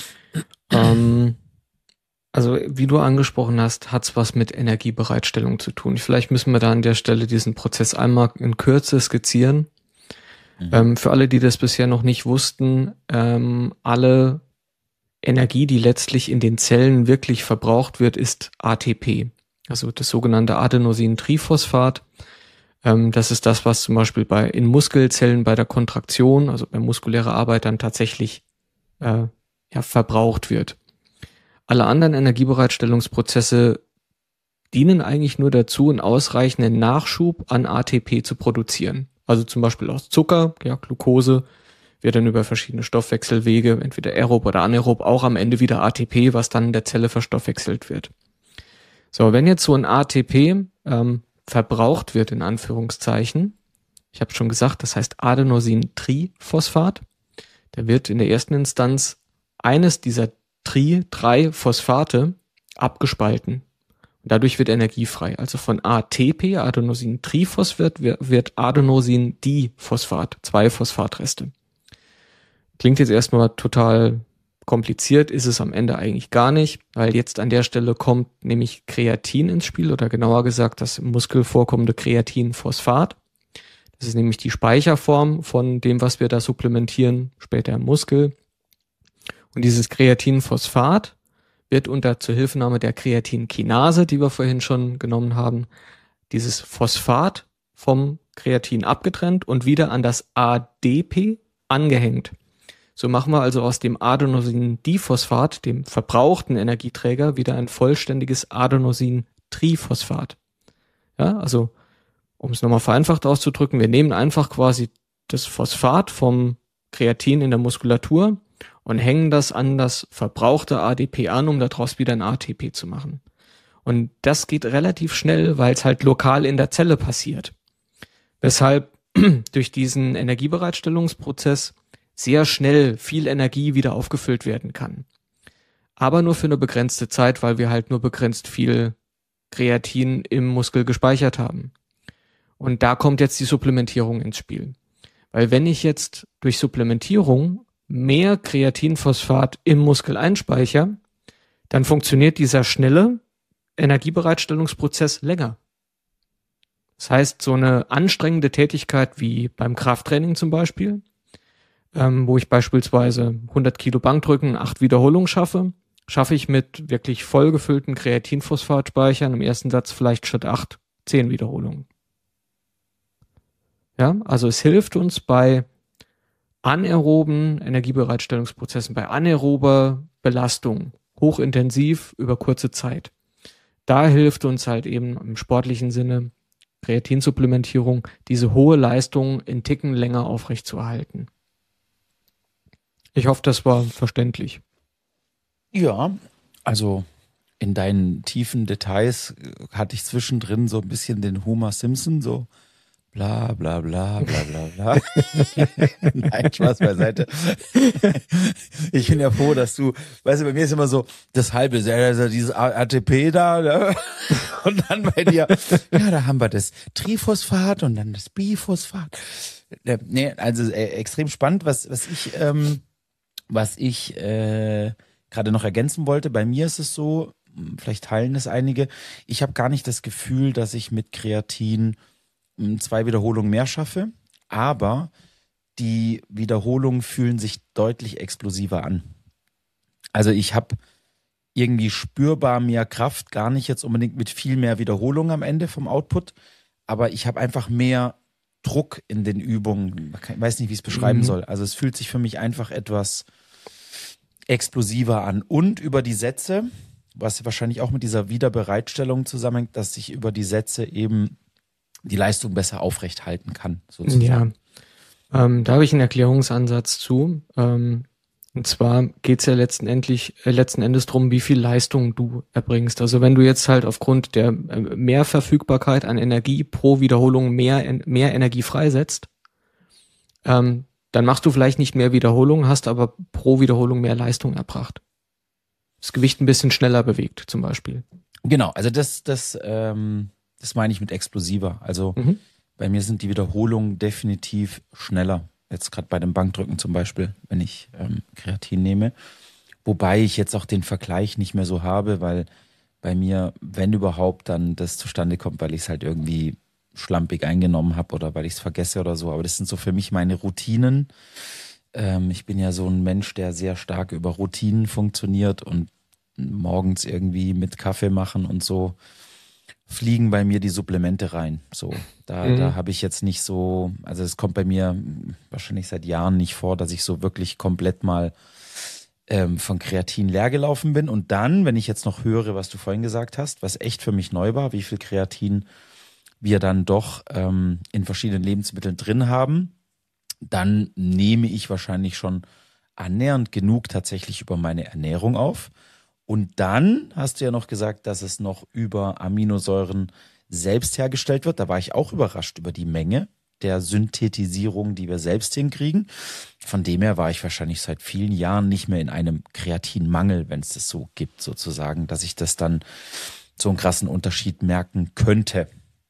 ähm, also wie du angesprochen hast, hat's was mit Energiebereitstellung zu tun. Vielleicht müssen wir da an der Stelle diesen Prozess einmal in Kürze skizzieren. Mhm. Ähm, für alle, die das bisher noch nicht wussten, ähm, alle Energie, die letztlich in den Zellen wirklich verbraucht wird, ist A T P. Also das sogenannte Adenosintriphosphat. Ähm, das ist das, was zum Beispiel bei in Muskelzellen bei der Kontraktion, also bei muskulärer Arbeit dann tatsächlich äh, ja, verbraucht wird. Alle anderen Energiebereitstellungsprozesse dienen eigentlich nur dazu, einen ausreichenden Nachschub an A T P zu produzieren. Also zum Beispiel aus Zucker, ja, Glucose, wird dann über verschiedene Stoffwechselwege, entweder aerob oder anaerob, auch am Ende wieder A T P, was dann in der Zelle verstoffwechselt wird. So, wenn jetzt so ein A T P ähm, verbraucht wird, in Anführungszeichen, ich habe schon gesagt, das heißt Adenosintriphosphat, da wird in der ersten Instanz eines dieser Tri, drei Phosphate abgespalten. Und dadurch wird Energie frei. Also von A T P, Adenosintriphosphat, wird Adenosindiphosphat, zwei Phosphatreste. Klingt jetzt erstmal total kompliziert, ist es am Ende eigentlich gar nicht, weil jetzt an der Stelle kommt nämlich Kreatin ins Spiel oder genauer gesagt das im Muskel vorkommende Kreatinphosphat. Das ist nämlich die Speicherform von dem, was wir da supplementieren, später im Muskel. Und dieses Kreatinphosphat wird unter Zuhilfenahme der Kreatinkinase, die wir vorhin schon genommen haben, dieses Phosphat vom Kreatin abgetrennt und wieder an das A D P angehängt. So machen wir also aus dem Adenosin-Diphosphat, dem verbrauchten Energieträger, wieder ein vollständiges Adenosin-Triphosphat. Ja, also um es nochmal vereinfacht auszudrücken, wir nehmen einfach quasi das Phosphat vom Kreatin in der Muskulatur und hängen das an das verbrauchte A D P an, um daraus wieder ein A T P zu machen. Und das geht relativ schnell, weil es halt lokal in der Zelle passiert. Weshalb durch diesen Energiebereitstellungsprozess sehr schnell viel Energie wieder aufgefüllt werden kann. Aber nur für eine begrenzte Zeit, weil wir halt nur begrenzt viel Kreatin im Muskel gespeichert haben. Und da kommt jetzt die Supplementierung ins Spiel. Weil wenn ich jetzt durch Supplementierung mehr Kreatinphosphat im Muskel einspeichere, dann funktioniert dieser schnelle Energiebereitstellungsprozess länger. Das heißt, so eine anstrengende Tätigkeit wie beim Krafttraining zum Beispiel, ähm, wo ich beispielsweise hundert Kilo Bankdrücken, acht Wiederholungen schaffe, schaffe ich mit wirklich vollgefüllten Kreatinphosphatspeichern im ersten Satz vielleicht statt acht, zehn Wiederholungen. Ja, also es hilft uns bei anaeroben Energiebereitstellungsprozessen, bei anaerober Belastung, hochintensiv über kurze Zeit. Da hilft uns halt eben im sportlichen Sinne Kreatinsupplementierung, diese hohe Leistung in Ticken länger aufrechtzuerhalten. Ich hoffe, das war verständlich. Ja, also in deinen tiefen Details hatte ich zwischendrin so ein bisschen den Homer Simpson, so bla bla bla bla bla bla. Nein, Spaß beiseite. Ich bin ja froh, dass du, weißt du, bei mir ist immer so das halbe, also dieses A T P da, ne? Und dann bei dir, ja, da haben wir das Triphosphat und dann das Biphosphat. Nee, also äh, extrem spannend, was was ich ähm, was ich äh, gerade noch ergänzen wollte. Bei mir ist es so, vielleicht teilen es einige, ich habe gar nicht das Gefühl, dass ich mit Kreatin zwei Wiederholungen mehr schaffe, aber die Wiederholungen fühlen sich deutlich explosiver an. Also ich habe irgendwie spürbar mehr Kraft, gar nicht jetzt unbedingt mit viel mehr Wiederholungen am Ende vom Output, aber ich habe einfach mehr Druck in den Übungen. Ich weiß nicht, wie ich es beschreiben mhm. soll. Also es fühlt sich für mich einfach etwas explosiver an. Und über die Sätze, was wahrscheinlich auch mit dieser Wiederbereitstellung zusammenhängt, dass ich über die Sätze eben die Leistung besser aufrecht halten kann, sozusagen. Ja, ähm, da habe ich einen Erklärungsansatz zu. Ähm, und zwar geht es ja letzten, endlich, äh, letzten Endes darum, wie viel Leistung du erbringst. Also wenn du jetzt halt aufgrund der äh, Mehrverfügbarkeit an Energie pro Wiederholung mehr, mehr Energie freisetzt, ähm, dann machst du vielleicht nicht mehr Wiederholungen, hast aber pro Wiederholung mehr Leistung erbracht. Das Gewicht ein bisschen schneller bewegt, zum Beispiel. Genau, also das, das, ähm Das meine ich mit explosiver. Also mhm. bei mir sind die Wiederholungen definitiv schneller. Jetzt gerade bei dem Bankdrücken zum Beispiel, wenn ich ähm, Kreatin nehme. Wobei ich jetzt auch den Vergleich nicht mehr so habe, weil bei mir, wenn überhaupt, dann das zustande kommt, weil ich es halt irgendwie schlampig eingenommen habe oder weil ich es vergesse oder so. Aber das sind so für mich meine Routinen. Ähm, ich bin ja so ein Mensch, der sehr stark über Routinen funktioniert und morgens irgendwie mit Kaffee machen und so fliegen bei mir die Supplemente rein. So, da, mhm. da habe ich jetzt nicht so, also es kommt bei mir wahrscheinlich seit Jahren nicht vor, dass ich so wirklich komplett mal ähm, von Kreatin leer gelaufen bin. Und dann, wenn ich jetzt noch höre, was du vorhin gesagt hast, was echt für mich neu war, wie viel Kreatin wir dann doch ähm, in verschiedenen Lebensmitteln drin haben, dann nehme ich wahrscheinlich schon annähernd genug tatsächlich über meine Ernährung auf. Und dann hast du ja noch gesagt, dass es noch über Aminosäuren selbst hergestellt wird. Da war ich auch überrascht über die Menge der Synthetisierung, die wir selbst hinkriegen. Von dem her war ich wahrscheinlich seit vielen Jahren nicht mehr in einem Kreatinmangel, wenn es das so gibt, sozusagen, dass ich das dann so einen krassen Unterschied merken könnte.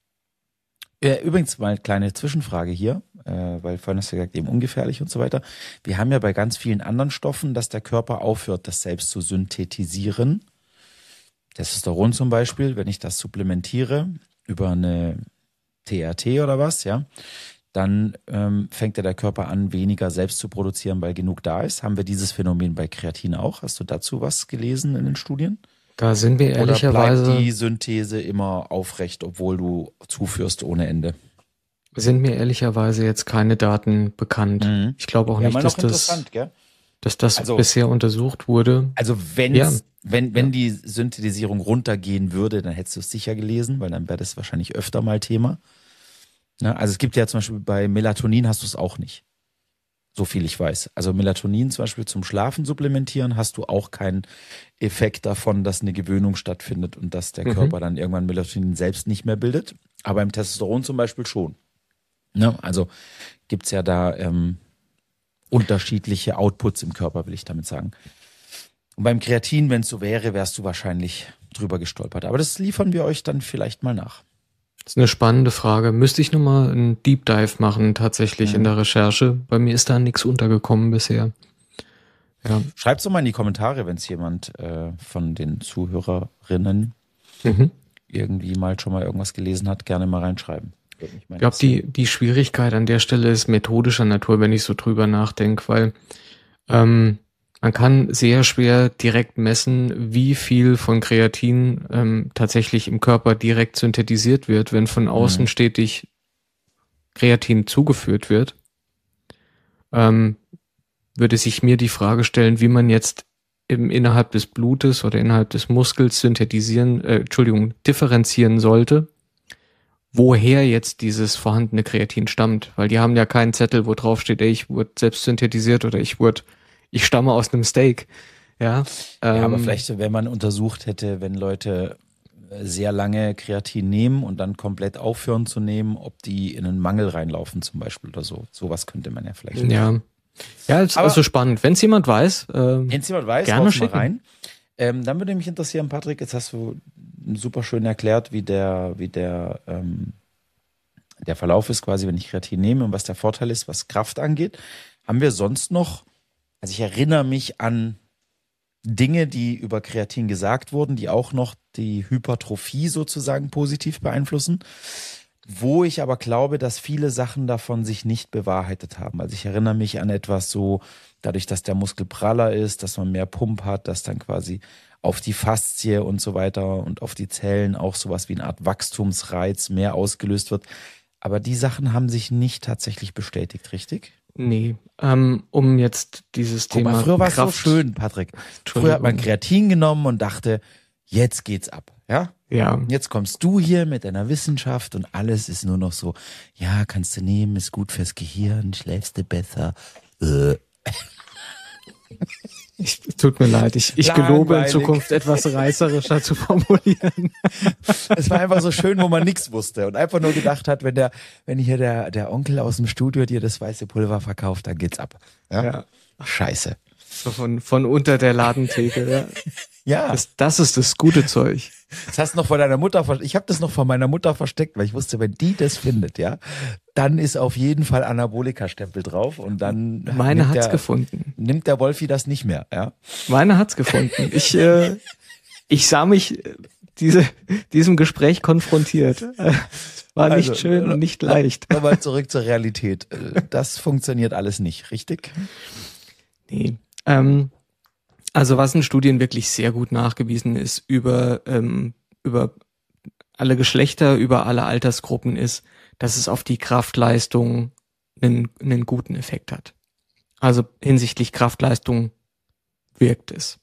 Übrigens mal eine kleine Zwischenfrage hier, weil vorhin hast du gesagt, eben ungefährlich und so weiter. Wir haben ja bei ganz vielen anderen Stoffen, dass der Körper aufhört, das selbst zu synthetisieren. Testosteron zum Beispiel, wenn ich das supplementiere über eine T R T oder was, ja, dann ähm, fängt ja der Körper an, weniger selbst zu produzieren, weil genug da ist. Haben wir dieses Phänomen bei Kreatin auch? Hast du dazu was gelesen in den Studien? Da sind wir ehrlicherweise... Oder bleibt die Synthese immer aufrecht, obwohl du zuführst ohne Ende? sind mir ehrlicherweise jetzt keine Daten bekannt. Mhm. Ich glaube auch Ja, nicht, mal dass noch das, interessant, gell? dass das Also- bisher untersucht wurde. Also wenn's, Ja. wenn, wenn Ja. die Synthetisierung runtergehen würde, dann hättest du es sicher gelesen, weil dann wäre das wahrscheinlich öfter mal Thema. Ne? Also es gibt ja zum Beispiel bei Melatonin hast du es auch nicht. So viel ich weiß. Also Melatonin zum Beispiel zum Schlafen supplementieren hast du auch keinen Effekt davon, dass eine Gewöhnung stattfindet und dass der Mhm. Körper dann irgendwann Melatonin selbst nicht mehr bildet. Aber im Testosteron zum Beispiel schon. Ne? Also gibt's ja da ähm, unterschiedliche Outputs im Körper, will ich damit sagen. Und beim Kreatin, wenn es so wäre, wärst du wahrscheinlich drüber gestolpert. Aber das liefern wir euch dann vielleicht mal nach. Das ist eine spannende Frage. Müsste ich nochmal einen Deep Dive machen, tatsächlich Mhm. in der Recherche. Bei mir ist da nichts untergekommen bisher. Ja. Schreibt's doch mal in die Kommentare, wenn es jemand äh, von den Zuhörerinnen Mhm. irgendwie mal schon mal irgendwas gelesen hat, gerne mal reinschreiben. Würde mich mal Ich glaube, die, die Schwierigkeit an der Stelle ist methodischer Natur, wenn ich so drüber nachdenke, weil ähm, man kann sehr schwer direkt messen, wie viel von Kreatin ähm, tatsächlich im Körper direkt synthetisiert wird, wenn von außen Mhm. stetig Kreatin zugeführt wird. Ähm, würde sich mir die Frage stellen, wie man jetzt im, innerhalb des Blutes oder innerhalb des Muskels synthetisieren, äh, Entschuldigung, differenzieren sollte, woher jetzt dieses vorhandene Kreatin stammt. Weil die haben ja keinen Zettel, wo drauf steht, ey, ich wurde selbst synthetisiert oder ich wurde, ich stamme aus einem Steak. Ja, Ja, aber ähm, vielleicht, wenn man untersucht hätte, wenn Leute sehr lange Kreatin nehmen und dann komplett aufhören zu nehmen, ob die in einen Mangel reinlaufen zum Beispiel oder so. Sowas könnte man ja vielleicht. Ja, ja, ist Aber- also spannend. Wenn es jemand weiß, ähm, Wenn es jemand weiß, Gerne haut's mal schicken. rein. Ähm, dann würde mich interessieren, Patrick, jetzt hast du super schön erklärt, wie der, wie der, ähm, der Verlauf ist, quasi, wenn ich Kreatin nehme und was der Vorteil ist, was Kraft angeht. Haben wir sonst noch, also ich erinnere mich an Dinge, die über Kreatin gesagt wurden, die auch noch die Hypertrophie sozusagen positiv beeinflussen, wo ich aber glaube, dass viele Sachen davon sich nicht bewahrheitet haben. Also ich erinnere mich an etwas so, dadurch, dass der Muskel praller ist, dass man mehr Pump hat, dass dann quasi auf die Faszie und so weiter und auf die Zellen auch sowas wie eine Art Wachstumsreiz mehr ausgelöst wird. Aber die Sachen haben sich nicht tatsächlich bestätigt, richtig? nee, ähm, um jetzt dieses Guck Thema mal, früher war es so Kraft, schön, Patrick. Früher hat man Entschuldigung. Kreatin genommen und dachte, jetzt geht's ab. Ja? Ja, Jetzt kommst du hier mit deiner Wissenschaft und alles ist nur noch so, ja, kannst du nehmen, ist gut fürs Gehirn, schläfst du besser. Äh. ich, tut mir leid. Ich, ich gelobe in Langweilig. Zukunft etwas reißerischer zu formulieren. Es war einfach so schön, wo man nichts wusste und einfach nur gedacht hat, wenn der, wenn hier der, der Onkel aus dem Studio dir das weiße Pulver verkauft, dann geht's ab. Ja? Ja. Scheiße. So von, von unter der Ladentheke. Ja. Ja, Das, das ist das gute Zeug. das hast du noch vor deiner Mutter versteckt. Ich habe das noch von meiner Mutter versteckt, weil ich wusste, wenn die das findet, ja, dann ist auf jeden Fall Anabolika-Stempel drauf und dann Meine nimmt hat's der, gefunden. nimmt der Wolfi das nicht mehr, ja. Meine hat's gefunden. Ich, äh, ich sah mich äh, diese, diesem Gespräch konfrontiert. Äh, War nicht Also, schön und nicht leicht. Nochmal zurück zur Realität. Äh, Das funktioniert alles nicht, richtig? Nee. Ähm, also was in Studien wirklich sehr gut nachgewiesen ist über, ähm, über alle Geschlechter, über alle Altersgruppen ist, dass es auf die Kraftleistung einen, einen guten Effekt hat. Also hinsichtlich Kraftleistung wirkt es.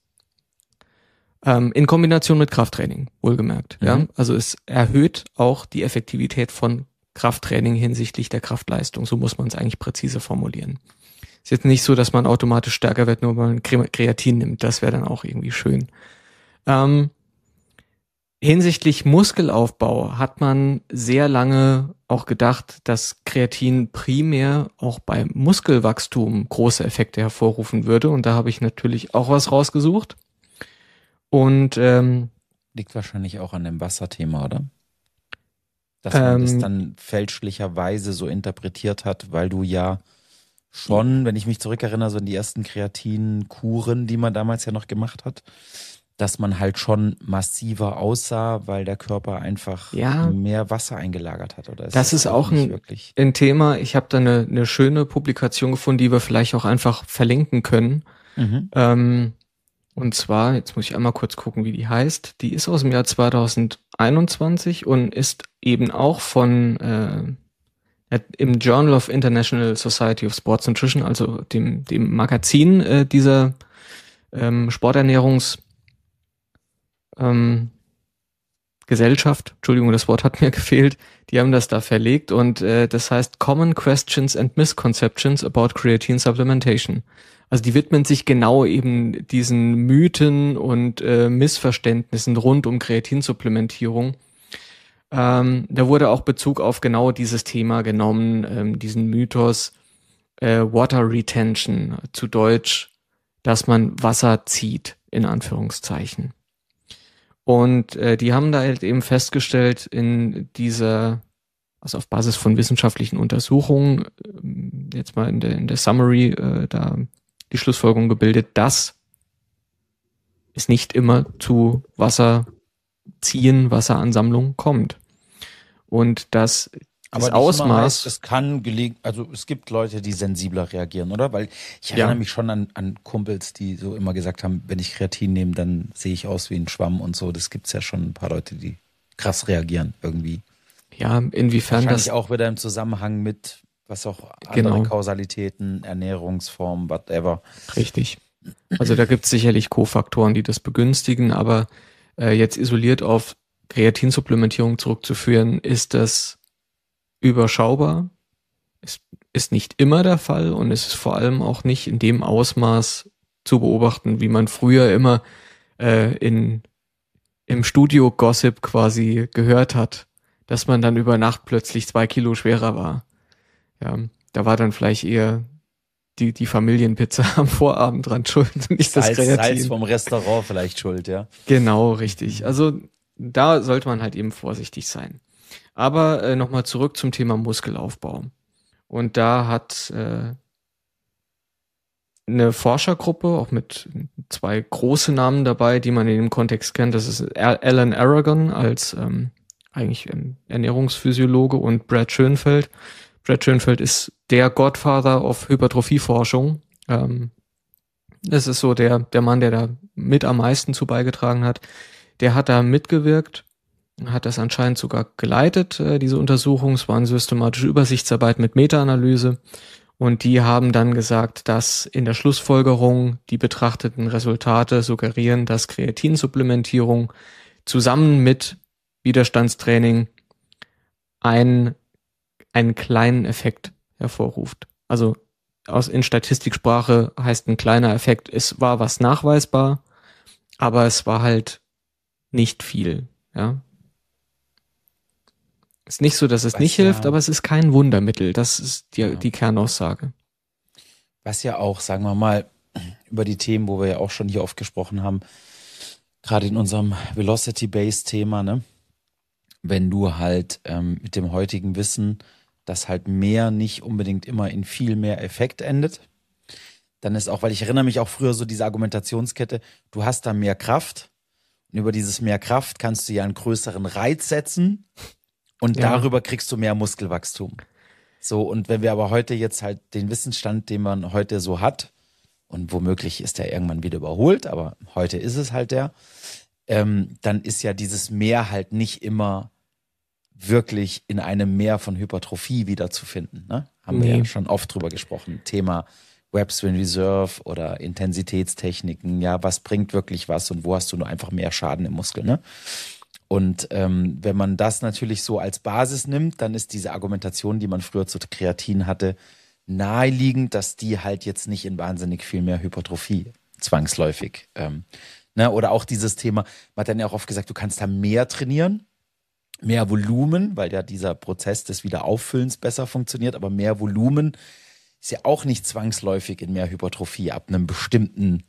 Ähm, in Kombination mit Krafttraining, wohlgemerkt. Mhm. Ja? Also es erhöht auch die Effektivität von Krafttraining hinsichtlich der Kraftleistung. So muss man es eigentlich präzise formulieren. Ist jetzt nicht so, dass man automatisch stärker wird, nur weil man Kreatin nimmt. Das wäre dann auch irgendwie schön. Ähm, hinsichtlich Muskelaufbau hat man sehr lange auch gedacht, dass Kreatin primär auch bei Muskelwachstum große Effekte hervorrufen würde. Und da habe ich natürlich auch was rausgesucht. Und ähm, Liegt wahrscheinlich auch an dem Wasserthema, oder? Dass man Ähm, das dann fälschlicherweise so interpretiert hat, weil du ja schon, wenn ich mich zurückerinnere, so an die ersten Kreatinkuren, die man damals ja noch gemacht hat, dass man halt schon massiver aussah, weil der Körper einfach Ja. mehr Wasser eingelagert hat. Oder Das ist auch nicht ein- wirklich. ein Thema, ich habe da eine, eine schöne Publikation gefunden, die wir vielleicht auch einfach verlinken können. Mhm. Ähm, und zwar, jetzt muss ich einmal kurz gucken, wie die heißt. Die ist aus dem Jahr zweitausendeinundzwanzig und ist eben auch von äh, Im Journal of International Society of Sports Nutrition, also dem, dem Magazin äh, dieser ähm, Sporternährungs ähm, Gesellschaft, Entschuldigung, das Wort hat mir gefehlt, die haben das da verlegt und äh, das heißt Common Questions and Misconceptions about Creatine Supplementation. Also die widmen sich genau eben diesen Mythen und äh, Missverständnissen rund um Kreatinsupplementierung. Ähm, da wurde auch Bezug auf genau dieses Thema genommen, ähm, diesen Mythos äh, Water Retention, zu Deutsch, dass man Wasser zieht, in Anführungszeichen. Und äh, die haben da halt eben festgestellt in dieser, also auf Basis von wissenschaftlichen Untersuchungen, äh, jetzt mal in der, in der Summary äh, da die Schlussfolgerung gebildet, dass es nicht immer zu Wasserziehen, Wasseransammlung kommt. Und dass das Aber Ausmaß... Heißt, es kann gelegen, also es gibt Leute, die sensibler reagieren, oder? Weil ich erinnere Ja. mich schon an, an Kumpels, die so immer gesagt haben, wenn ich Kreatin nehme, dann sehe ich aus wie ein Schwamm und so. Das gibt's ja schon ein paar Leute, die krass reagieren irgendwie. Ja, inwiefern Wahrscheinlich das... auch wieder im Zusammenhang mit, was auch andere Genau. Kausalitäten, Ernährungsformen, whatever. Richtig. Also da gibt es sicherlich Kofaktoren, die das begünstigen, aber äh, jetzt isoliert auf Kreatinsupplementierung zurückzuführen, ist das überschaubar. Es ist nicht immer der Fall und es ist vor allem auch nicht in dem Ausmaß zu beobachten, wie man früher immer äh, in im Studio-Gossip quasi gehört hat, dass man dann über Nacht plötzlich zwei Kilo schwerer war. Ja, da war dann vielleicht eher die, die Familienpizza am Vorabend dran schuld und nicht das Salz, Kreatin. Salz vom Restaurant vielleicht schuld, ja. Genau, richtig. Also da sollte man halt eben vorsichtig sein. Aber äh, nochmal zurück zum Thema Muskelaufbau. Und da hat äh, eine Forschergruppe, auch mit zwei großen Namen dabei, die man in dem Kontext kennt. Das ist Alan Aragon als ähm, eigentlich ähm, Ernährungsphysiologe und Brad Schoenfeld. Brad Schoenfeld ist der Godfather of Hypertrophieforschung. Ähm, das ist so der, der Mann, der da mit am meisten zu beigetragen hat. Der hat da mitgewirkt, hat das anscheinend sogar geleitet, äh, diese Untersuchung. Es war eine systematische Übersichtsarbeit mit Meta-Analyse. Und die haben dann gesagt, dass in der Schlussfolgerung die betrachteten Resultate suggerieren, dass Kreatinsupplementierung zusammen mit Widerstandstraining ein, einen kleinen Effekt hervorruft. Also aus in Statistiksprache heißt ein kleiner Effekt, es war was nachweisbar, aber es war halt nicht viel, ja. Ist nicht so, dass es Was nicht ja, hilft, aber es ist kein Wundermittel. Das ist die, ja. die Kernaussage. Was ja auch, sagen wir mal, über die Themen, wo wir ja auch schon hier oft gesprochen haben, gerade in unserem Velocity-Based-Thema, ne? Wenn du halt ähm, mit dem heutigen Wissen, dass halt mehr nicht unbedingt immer in viel mehr Effekt endet, dann ist auch, weil ich erinnere mich auch früher so diese Argumentationskette, du hast da mehr Kraft und über dieses mehr Kraft kannst du ja einen größeren Reiz setzen und Ja. darüber kriegst du mehr Muskelwachstum. So, und wenn wir aber heute jetzt halt den Wissensstand, den man heute so hat, und womöglich ist der irgendwann wieder überholt, aber heute ist es halt der, ähm, dann ist ja dieses Mehr halt nicht immer wirklich in einem Mehr von Hypertrophie wiederzufinden. Ne? Haben wir Nee. ja schon oft drüber gesprochen. Thema Web-Spin Reserve oder Intensitätstechniken. Ja, was bringt wirklich was und wo hast du nur einfach mehr Schaden im Muskel? Ne? Und ähm, wenn man das natürlich so als Basis nimmt, dann ist diese Argumentation, die man früher zu Kreatin hatte, naheliegend, dass die halt jetzt nicht in wahnsinnig viel mehr Hypertrophie zwangsläufig. Ähm, ne? Oder auch dieses Thema, man hat dann ja auch oft gesagt, du kannst da mehr trainieren, mehr Volumen, weil ja dieser Prozess des Wiederauffüllens besser funktioniert, aber mehr Volumen ist ja auch nicht zwangsläufig in mehr Hypertrophie. Ab einem bestimmten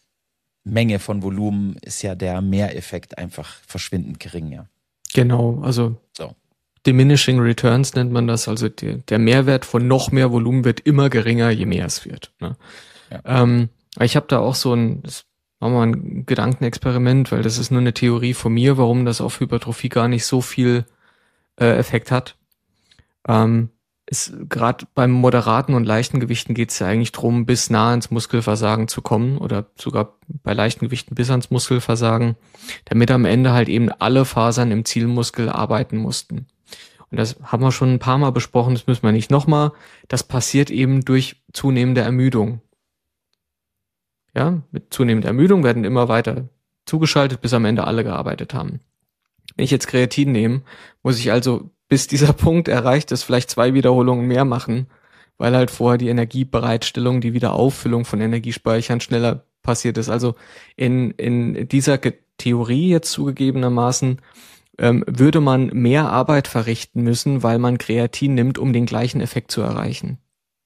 Menge von Volumen ist ja der Mehreffekt einfach verschwindend gering, ja. Genau, also So. Diminishing Returns nennt man das, also der, der Mehrwert von noch mehr Volumen wird immer geringer, je mehr es wird. Ne? Ja. Ähm, ich habe da auch so ein, das machen wir mal ein Gedankenexperiment, weil das ist nur eine Theorie von mir, warum das auf Hypertrophie gar nicht so viel äh, Effekt hat. Ähm, ist gerade beim moderaten und leichten Gewichten geht es ja eigentlich drum, bis nah ins Muskelversagen zu kommen oder sogar bei leichten Gewichten bis ans Muskelversagen, damit am Ende halt eben alle Fasern im Zielmuskel arbeiten mussten. Und das haben wir schon ein paar Mal besprochen, das müssen wir nicht nochmal. Das passiert eben durch zunehmende Ermüdung. Ja, mit zunehmender Ermüdung werden immer weiter zugeschaltet, bis am Ende alle gearbeitet haben. Wenn ich jetzt Kreatin nehme, muss ich also, bis dieser Punkt erreicht ist, vielleicht zwei Wiederholungen mehr machen, weil halt vorher die Energiebereitstellung, die Wiederauffüllung von Energiespeichern schneller passiert ist. Also in, in dieser Theorie jetzt zugegebenermaßen ähm, würde man mehr Arbeit verrichten müssen, weil man Kreatin nimmt, um den gleichen Effekt zu erreichen.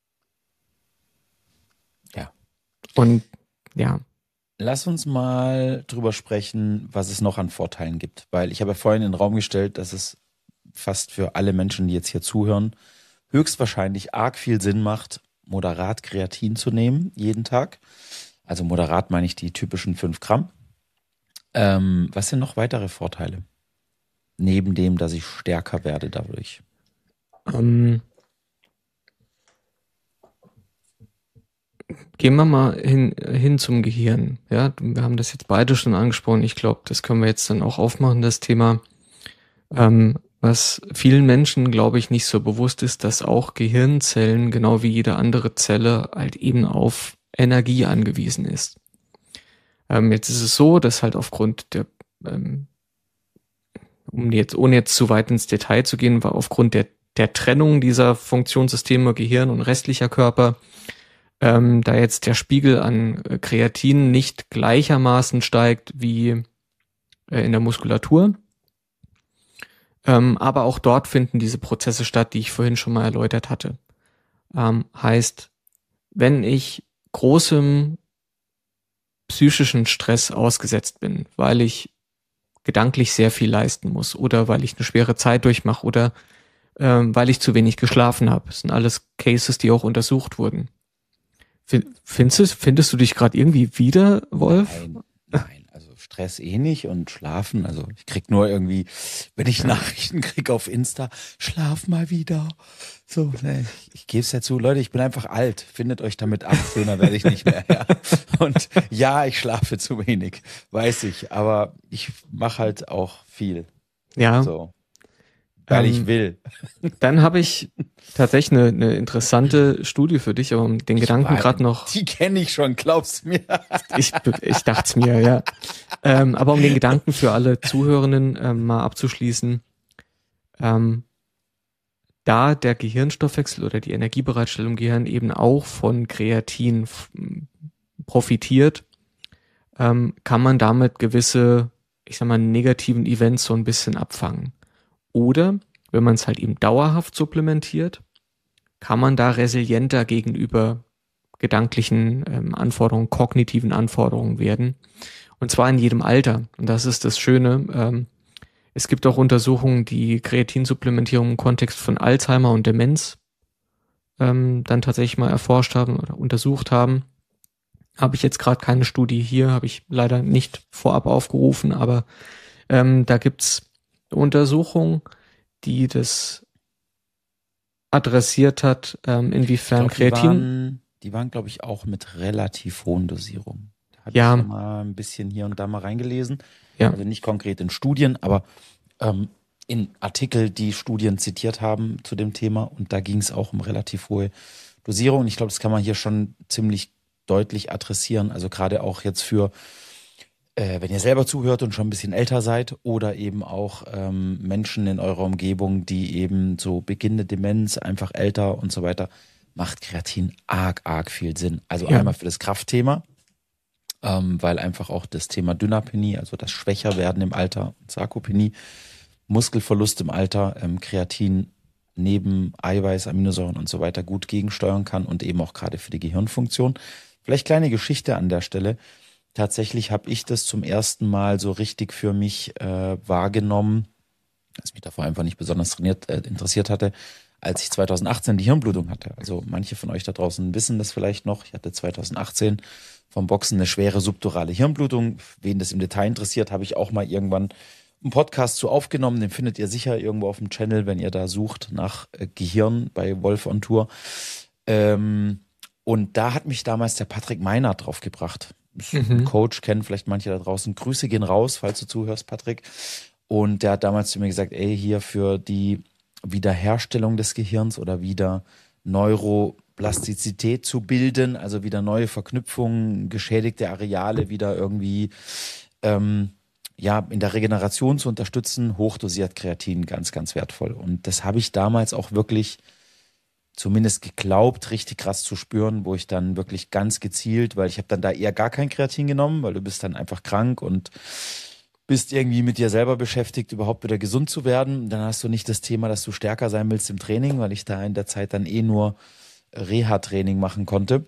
Ja. Und ja. Lass uns mal drüber sprechen, was es noch an Vorteilen gibt. Weil ich habe ja vorhin in den Raum gestellt, dass es fast für alle Menschen, die jetzt hier zuhören, höchstwahrscheinlich arg viel Sinn macht, moderat Kreatin zu nehmen, jeden Tag. Also moderat meine ich die typischen fünf Gramm. Ähm, was sind noch weitere Vorteile? Neben dem, dass ich stärker werde dadurch. Ähm, gehen wir mal hin, hin zum Gehirn. Ja, wir haben das jetzt beide schon angesprochen. Ich glaube, das können wir jetzt dann auch aufmachen, das Thema. Ähm, was vielen Menschen, glaube ich, nicht so bewusst ist, dass auch Gehirnzellen, genau wie jede andere Zelle, halt eben auf Energie angewiesen ist. Ähm, jetzt ist es so, dass halt aufgrund der, ähm, um jetzt, ohne jetzt zu weit ins Detail zu gehen, war aufgrund der, der Trennung dieser Funktionssysteme Gehirn und restlicher Körper, ähm, da jetzt der Spiegel an äh, Kreatin nicht gleichermaßen steigt wie äh, in der Muskulatur. Ähm, aber auch dort finden diese Prozesse statt, die ich vorhin schon mal erläutert hatte. Ähm, heißt, wenn ich großem psychischen Stress ausgesetzt bin, weil ich gedanklich sehr viel leisten muss oder weil ich eine schwere Zeit durchmache oder ähm, weil ich zu wenig geschlafen habe. Das sind alles Cases, die auch untersucht wurden. Findest du, findest du dich gerade irgendwie wieder, Wolf? Nein, nein, also Stress eh nicht und schlafen, also ich krieg nur irgendwie, wenn ich Nachrichten krieg auf Insta, schlaf mal wieder. So, ne, ich, ich gebe es ja zu, Leute, ich bin einfach alt, findet euch damit ab, schöner werde ich nicht mehr. Ja. Und ja, ich schlafe zu wenig, weiß ich, aber ich mache halt auch viel. Ja. So. Weil ähm, ich will. Dann habe ich tatsächlich eine, eine interessante Studie für dich, aber um den Ich Gedanken war- gerade noch. Die kenne ich schon, glaubst mir. Ich, ich dachte es mir, ja. Ähm, aber um den Gedanken für alle Zuhörenden ähm, mal abzuschließen, ähm, da der Gehirnstoffwechsel oder die Energiebereitstellung im Gehirn eben auch von Kreatin f- profitiert, ähm, kann man damit gewisse, ich sag mal, negativen Events so ein bisschen abfangen. Oder, wenn man es halt eben dauerhaft supplementiert, kann man da resilienter gegenüber gedanklichen ähm, Anforderungen, kognitiven Anforderungen werden. Und zwar in jedem Alter. Und das ist das Schöne. Ähm, es gibt auch Untersuchungen, die Kreatinsupplementierung im Kontext von Alzheimer und Demenz ähm, dann tatsächlich mal erforscht haben oder untersucht haben. Habe ich jetzt gerade keine Studie hier, habe ich leider nicht vorab aufgerufen, aber ähm, da gibt's Untersuchungen, die das adressiert hat, ähm, inwiefern Ich glaub, Kreatin. Die waren, die waren glaube ich, auch mit relativ hohen Dosierungen. Da habe Ja. ich ja mal ein bisschen hier und da mal reingelesen. Ja. Also nicht konkret in Studien, aber ähm, in Artikel, die Studien zitiert haben zu dem Thema. Und da ging es auch um relativ hohe Dosierungen. Ich glaube, das kann man hier schon ziemlich deutlich adressieren. Also gerade auch jetzt für, äh, wenn ihr selber zuhört und schon ein bisschen älter seid oder eben auch ähm, Menschen in eurer Umgebung, die eben so beginnende Demenz, einfach älter und so weiter, macht Kreatin arg, arg viel Sinn. Also Ja. einmal für das Kraftthema, ähm, weil einfach auch das Thema Dynapenie, also das Schwächerwerden im Alter, Sarkopenie, Muskelverlust im Alter, ähm, Kreatin neben Eiweiß, Aminosäuren und so weiter gut gegensteuern kann und eben auch gerade für die Gehirnfunktion. Vielleicht kleine Geschichte an der Stelle. Tatsächlich habe ich das zum ersten Mal so richtig für mich äh, wahrgenommen, als mich davor einfach nicht besonders trainiert, äh, interessiert hatte, als ich zwanzig achtzehn die Hirnblutung hatte. Also manche von euch da draußen wissen das vielleicht noch. Ich hatte zwanzig achtzehn vom Boxen eine schwere subdurale Hirnblutung. Wen das im Detail interessiert, habe ich auch mal irgendwann einen Podcast zu aufgenommen. Den findet ihr sicher irgendwo auf dem Channel, wenn ihr da sucht nach äh, Gehirn bei Wolf on Tour. Ähm, und da hat mich damals der Patrick Meinert drauf gebracht. Ist ein Mhm. Coach, kennen vielleicht manche da draußen. Grüße gehen raus, falls du zuhörst, Patrick. Und der hat damals zu mir gesagt, ey, hier für die Wiederherstellung des Gehirns oder wieder Neuroplastizität zu bilden, also wieder neue Verknüpfungen, geschädigte Areale wieder irgendwie ähm, ja, in der Regeneration zu unterstützen. Hochdosiert Kreatin, ganz, ganz wertvoll. Und das habe ich damals auch wirklich zumindest geglaubt, richtig krass zu spüren, wo ich dann wirklich ganz gezielt, weil ich habe dann da eher gar kein Kreatin genommen, weil du bist dann einfach krank und bist irgendwie mit dir selber beschäftigt, überhaupt wieder gesund zu werden. Dann hast du nicht das Thema, dass du stärker sein willst im Training, weil ich da in der Zeit dann eh nur Reha-Training machen konnte.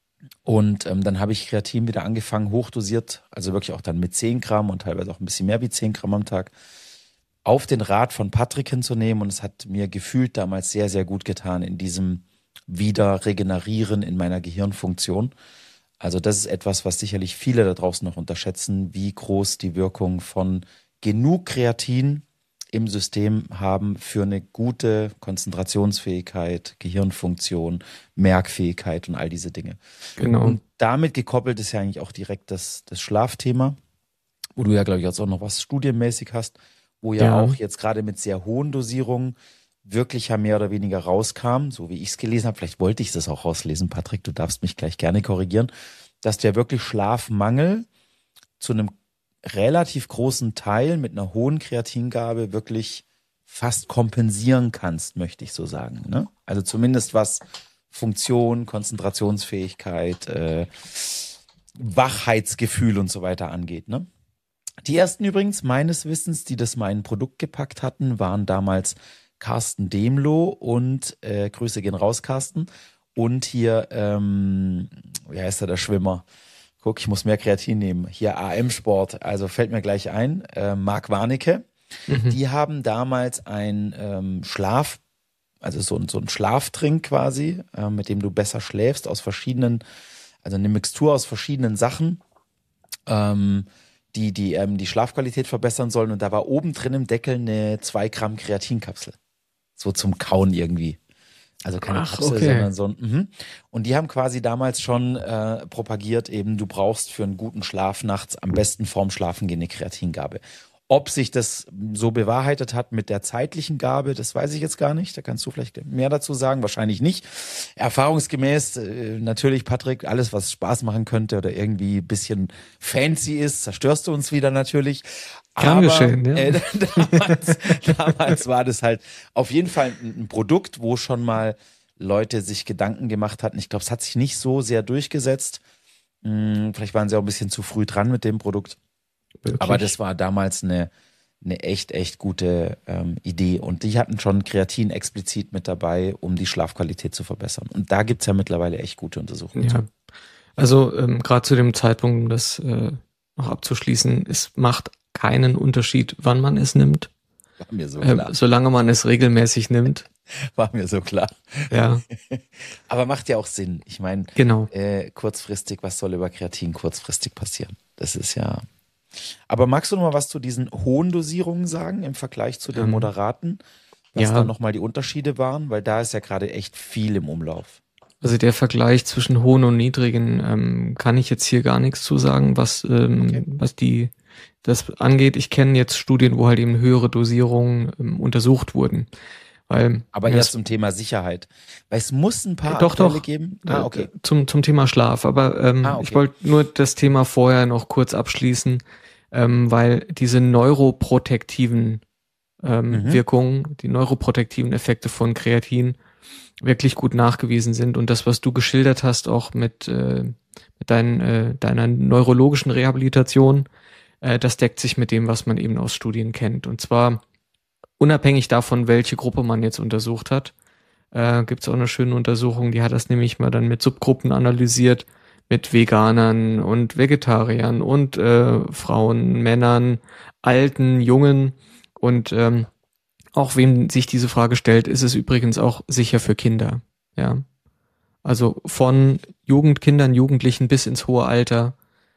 Und ähm, dann habe ich Kreatin wieder angefangen, hochdosiert, also wirklich auch dann mit zehn Gramm und teilweise auch ein bisschen mehr wie zehn Gramm am Tag, auf den Rat von Patrick hinzunehmen. Und es hat mir gefühlt damals sehr, sehr gut getan in diesem Wieder-Regenerieren in meiner Gehirnfunktion. Also das ist etwas, was sicherlich viele da draußen noch unterschätzen, wie groß die Wirkung von genug Kreatin im System haben für eine gute Konzentrationsfähigkeit, Gehirnfunktion, Merkfähigkeit und all diese Dinge. Genau. Und damit gekoppelt ist ja eigentlich auch direkt das, das Schlafthema, wo du ja, glaube ich, jetzt auch noch was studienmäßig hast, wo ja, Ja. auch jetzt gerade mit sehr hohen Dosierungen wirklich ja mehr oder weniger rauskam, so wie ich es gelesen habe, vielleicht wollte ich das auch rauslesen, Patrick, du darfst mich gleich gerne korrigieren, dass du ja wirklich Schlafmangel zu einem relativ großen Teil mit einer hohen Kreatingabe wirklich fast kompensieren kannst, möchte ich so sagen. Ne? Also zumindest was Funktion, Konzentrationsfähigkeit, äh, Wachheitsgefühl und so weiter angeht. Ne? Die ersten übrigens meines Wissens, die das mal in ein Produkt gepackt hatten, waren damals Carsten Demlow und äh, Grüße gehen raus, Carsten. Und hier, ähm, wie heißt er, der Schwimmer? Guck, ich muss mehr Kreatin nehmen. Hier A M-Sport, also fällt mir gleich ein. Äh, Marc Warnecke. Mhm. Die haben damals ein ähm, Schlaf, also so, ein- so ein Schlaftrink quasi, äh, mit dem du besser schläfst, aus verschiedenen, also eine Mixtur aus verschiedenen Sachen, ähm, die die, ähm, die Schlafqualität verbessern sollen. Und da war oben drin im Deckel eine zwei Gramm Kreatinkapsel. So zum Kauen irgendwie. Also keine Ach, Kapsel, okay. sondern so ein. Mhm. Und die haben quasi damals schon äh, propagiert, eben du brauchst für einen guten Schlaf nachts am besten vorm Schlafengehen eine Kreatingabe. Ob sich das so bewahrheitet hat mit der zeitlichen Gabe, das weiß ich jetzt gar nicht. Da kannst du vielleicht mehr dazu sagen. Wahrscheinlich nicht. Erfahrungsgemäß, äh, natürlich, Patrick, alles, was Spaß machen könnte oder irgendwie ein bisschen fancy ist, zerstörst du uns wieder natürlich. Gern Aber geschehen, ja. äh, damals, damals war das halt auf jeden Fall ein, ein Produkt, wo schon mal Leute sich Gedanken gemacht hatten. Ich glaube, es hat sich nicht so sehr durchgesetzt. Hm, vielleicht waren sie auch ein bisschen zu früh dran mit dem Produkt. Wirklich. Aber das war damals eine, eine echt, echt gute ähm, Idee. Und die hatten schon Kreatin explizit mit dabei, um die Schlafqualität zu verbessern. Und da gibt's ja mittlerweile echt gute Untersuchungen. Ja. Also ähm, gerade zu dem Zeitpunkt, um das äh, noch abzuschließen, es macht keinen Unterschied, wann man es nimmt, War mir so äh, klar. solange man es regelmäßig nimmt. War mir so klar. Ja, Aber macht ja auch Sinn. Ich meine, genau. äh, kurzfristig, was soll über Kreatin kurzfristig passieren? Das ist ja. Aber magst du noch mal was zu diesen hohen Dosierungen sagen im Vergleich zu den Ähm, moderaten? Was ja. da nochmal die Unterschiede waren? Weil da ist ja gerade echt viel im Umlauf. Also der Vergleich zwischen hohen und niedrigen ähm, kann ich jetzt hier gar nichts zu sagen, was ähm, Okay. was die das angeht. Ich kenne jetzt Studien, wo halt eben höhere Dosierungen ähm, untersucht wurden, weil Aber ja, erst es- zum Thema Sicherheit. Weil es muss ein paar Doch, Abfälle doch. geben. äh, Ah, okay. zum zum Thema Schlaf. Aber ähm, Ah, okay. ich wollte nur das Thema vorher noch kurz abschließen, ähm, weil diese neuroprotektiven ähm, Mhm. Wirkungen, die neuroprotektiven Effekte von Kreatin wirklich gut nachgewiesen sind und das, was du geschildert hast, auch mit, äh, mit dein, äh, deiner neurologischen Rehabilitation, äh, das deckt sich mit dem, was man eben aus Studien kennt. Und zwar unabhängig davon, welche Gruppe man jetzt untersucht hat, äh, gibt es auch eine schöne Untersuchung, die hat das nämlich mal dann mit Subgruppen analysiert, mit Veganern und Vegetariern und äh, Frauen, Männern, Alten, Jungen und ähm, auch wem sich diese Frage stellt, ist es übrigens auch sicher für Kinder. Ja, also von Jugendkindern, Jugendlichen bis ins hohe Alter.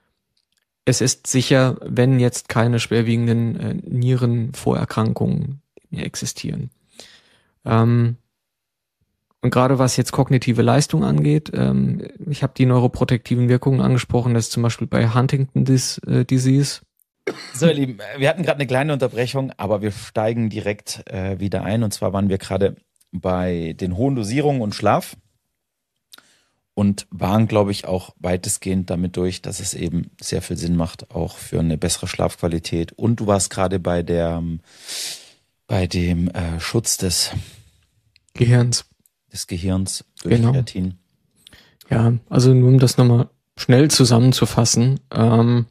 Es ist sicher, wenn jetzt keine schwerwiegenden äh, Nierenvorerkrankungen mehr existieren. Ähm, und gerade was jetzt kognitive Leistung angeht, ähm, ich habe die neuroprotektiven Wirkungen angesprochen, das ist zum Beispiel bei Huntington Dis, äh, Disease So, ihr Lieben, wir hatten gerade eine kleine Unterbrechung, aber wir steigen direkt äh, wieder ein. Und zwar waren wir gerade bei den hohen Dosierungen und Schlaf und waren, glaube ich, auch weitestgehend damit durch, dass es eben sehr viel Sinn macht, auch für eine bessere Schlafqualität. Und du warst gerade bei der, bei dem äh, Schutz des Gehirns. des Gehirns durch Genau. Kreatin. Ja, also nur um das nochmal schnell zusammenzufassen, ähm,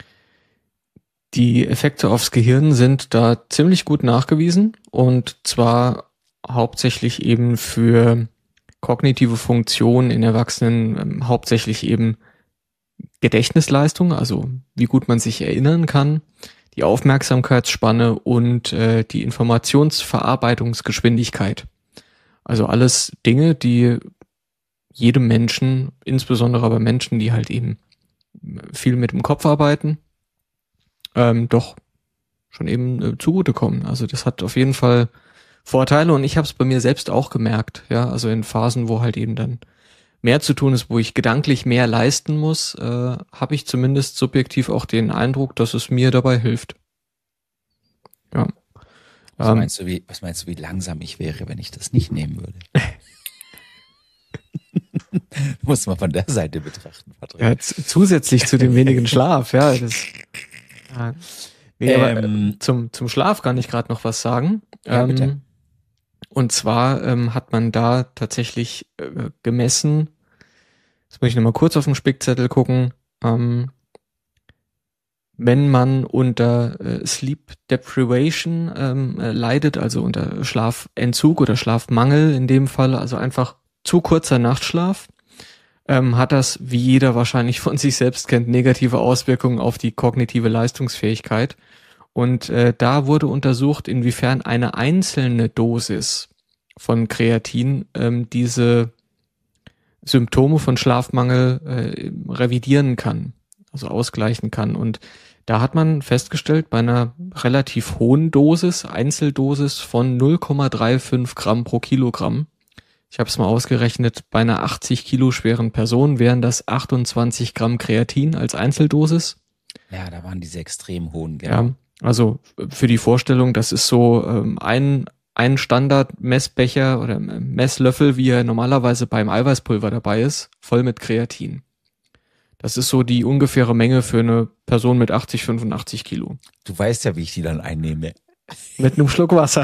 die Effekte aufs Gehirn sind da ziemlich gut nachgewiesen und zwar hauptsächlich eben für kognitive Funktionen in Erwachsenen, ähm, hauptsächlich eben Gedächtnisleistung, also wie gut man sich erinnern kann, die Aufmerksamkeitsspanne und äh, die Informationsverarbeitungsgeschwindigkeit. Also alles Dinge, die jedem Menschen, insbesondere aber Menschen, die halt eben viel mit dem Kopf arbeiten, ähm, doch schon eben äh, zugutekommen. Also das hat auf jeden Fall Vorteile und ich habe es bei mir selbst auch gemerkt. Ja, also in Phasen, wo halt eben dann mehr zu tun ist, wo ich gedanklich mehr leisten muss, äh, habe ich zumindest subjektiv auch den Eindruck, dass es mir dabei hilft. Ja. Was, Ähm, meinst du, wie, was meinst du, wie langsam ich wäre, wenn ich das nicht nehmen würde? Muss man von der Seite betrachten, Patrick. Ja, z- zusätzlich zu dem wenigen Schlaf, ja. Das, ja. Nee, aber, Ähm, äh, zum, zum Schlaf kann ich gerade noch was sagen. Ja, ähm, bitte. Und zwar ähm, hat man da tatsächlich äh, gemessen, jetzt muss ich nochmal kurz auf den Spickzettel gucken, ähm, wenn man unter äh, Sleep Deprivation ähm, äh, leidet, also unter Schlafentzug oder Schlafmangel in dem Fall, also einfach zu kurzer Nachtschlaf, ähm, hat das, wie jeder wahrscheinlich von sich selbst kennt, negative Auswirkungen auf die kognitive Leistungsfähigkeit. Und äh, da wurde untersucht, inwiefern eine einzelne Dosis von Kreatin ähm, diese Symptome von Schlafmangel äh, revidieren kann, also ausgleichen kann. Und da hat man festgestellt, bei einer relativ hohen Dosis, Einzeldosis von null Komma fünfunddreißig Gramm pro Kilogramm, ich habe es mal ausgerechnet, bei einer achtzig Kilo schweren Person wären das achtundzwanzig Gramm Kreatin als Einzeldosis. Ja, da waren diese extrem hohen, gell? Ja, also für die Vorstellung, das ist so ähm, ein, ein Standard-Messbecher oder Messlöffel, wie er normalerweise beim Eiweißpulver dabei ist, voll mit Kreatin. Das ist so die ungefähre Menge für eine Person mit achtzig, fünfundachtzig Kilo. Du weißt ja, wie ich die dann einnehme. Mit einem Schluck Wasser.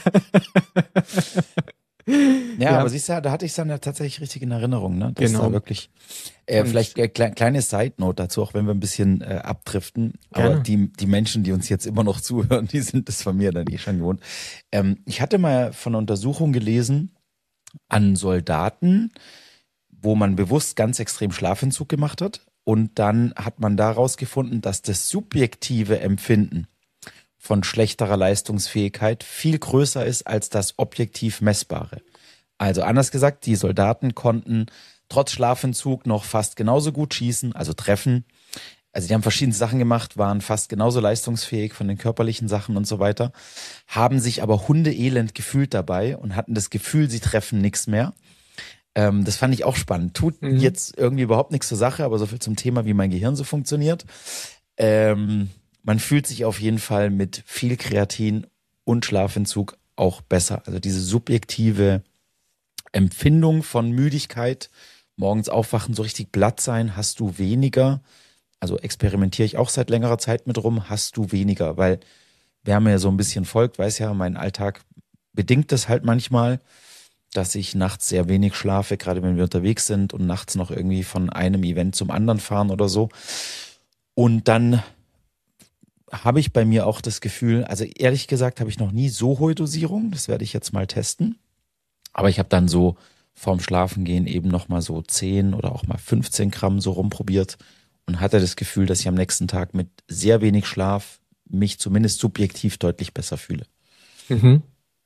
Ja, Ja. aber siehst du, da hatte ich es dann ja tatsächlich richtig in Erinnerung, ne? Das Genau. da wirklich. Äh, Und- vielleicht äh, kle kleine Side-Note dazu, auch wenn wir ein bisschen äh, abdriften. Aber Gerne. die, die Menschen, die uns jetzt immer noch zuhören, die sind das von mir dann eh schon gewohnt. Ähm, ich hatte mal von einer Untersuchung gelesen an Soldaten, wo man bewusst ganz extrem Schlafentzug gemacht hat. Und dann hat man daraus gefunden, dass das subjektive Empfinden von schlechterer Leistungsfähigkeit viel größer ist als das objektiv Messbare. Also anders gesagt, die Soldaten konnten trotz Schlafentzug noch fast genauso gut schießen, also treffen. Also die haben verschiedene Sachen gemacht, waren fast genauso leistungsfähig von den körperlichen Sachen und so weiter, haben sich aber hundeelend gefühlt dabei und hatten das Gefühl, sie treffen nichts mehr. Ähm, das fand ich auch spannend. Tut Mhm. jetzt irgendwie überhaupt nichts zur Sache, aber so viel zum Thema, wie mein Gehirn so funktioniert. Ähm, man fühlt sich auf jeden Fall mit viel Kreatin und Schlafentzug auch besser. Also diese subjektive Empfindung von Müdigkeit, morgens aufwachen, so richtig platt sein, hast du weniger. Also experimentiere ich auch seit längerer Zeit mit rum, hast du weniger, weil wer mir so ein bisschen folgt, weiß ja, mein Alltag bedingt das halt manchmal, dass ich nachts sehr wenig schlafe, gerade wenn wir unterwegs sind und nachts noch irgendwie von einem Event zum anderen fahren oder so. Und dann habe ich bei mir auch das Gefühl, also ehrlich gesagt habe ich noch nie so hohe Dosierung, das werde ich jetzt mal testen. Aber ich habe dann so vorm Schlafengehen eben nochmal so zehn oder auch mal fünfzehn Gramm so rumprobiert und hatte das Gefühl, dass ich am nächsten Tag mit sehr wenig Schlaf mich zumindest subjektiv deutlich besser fühle. Mhm.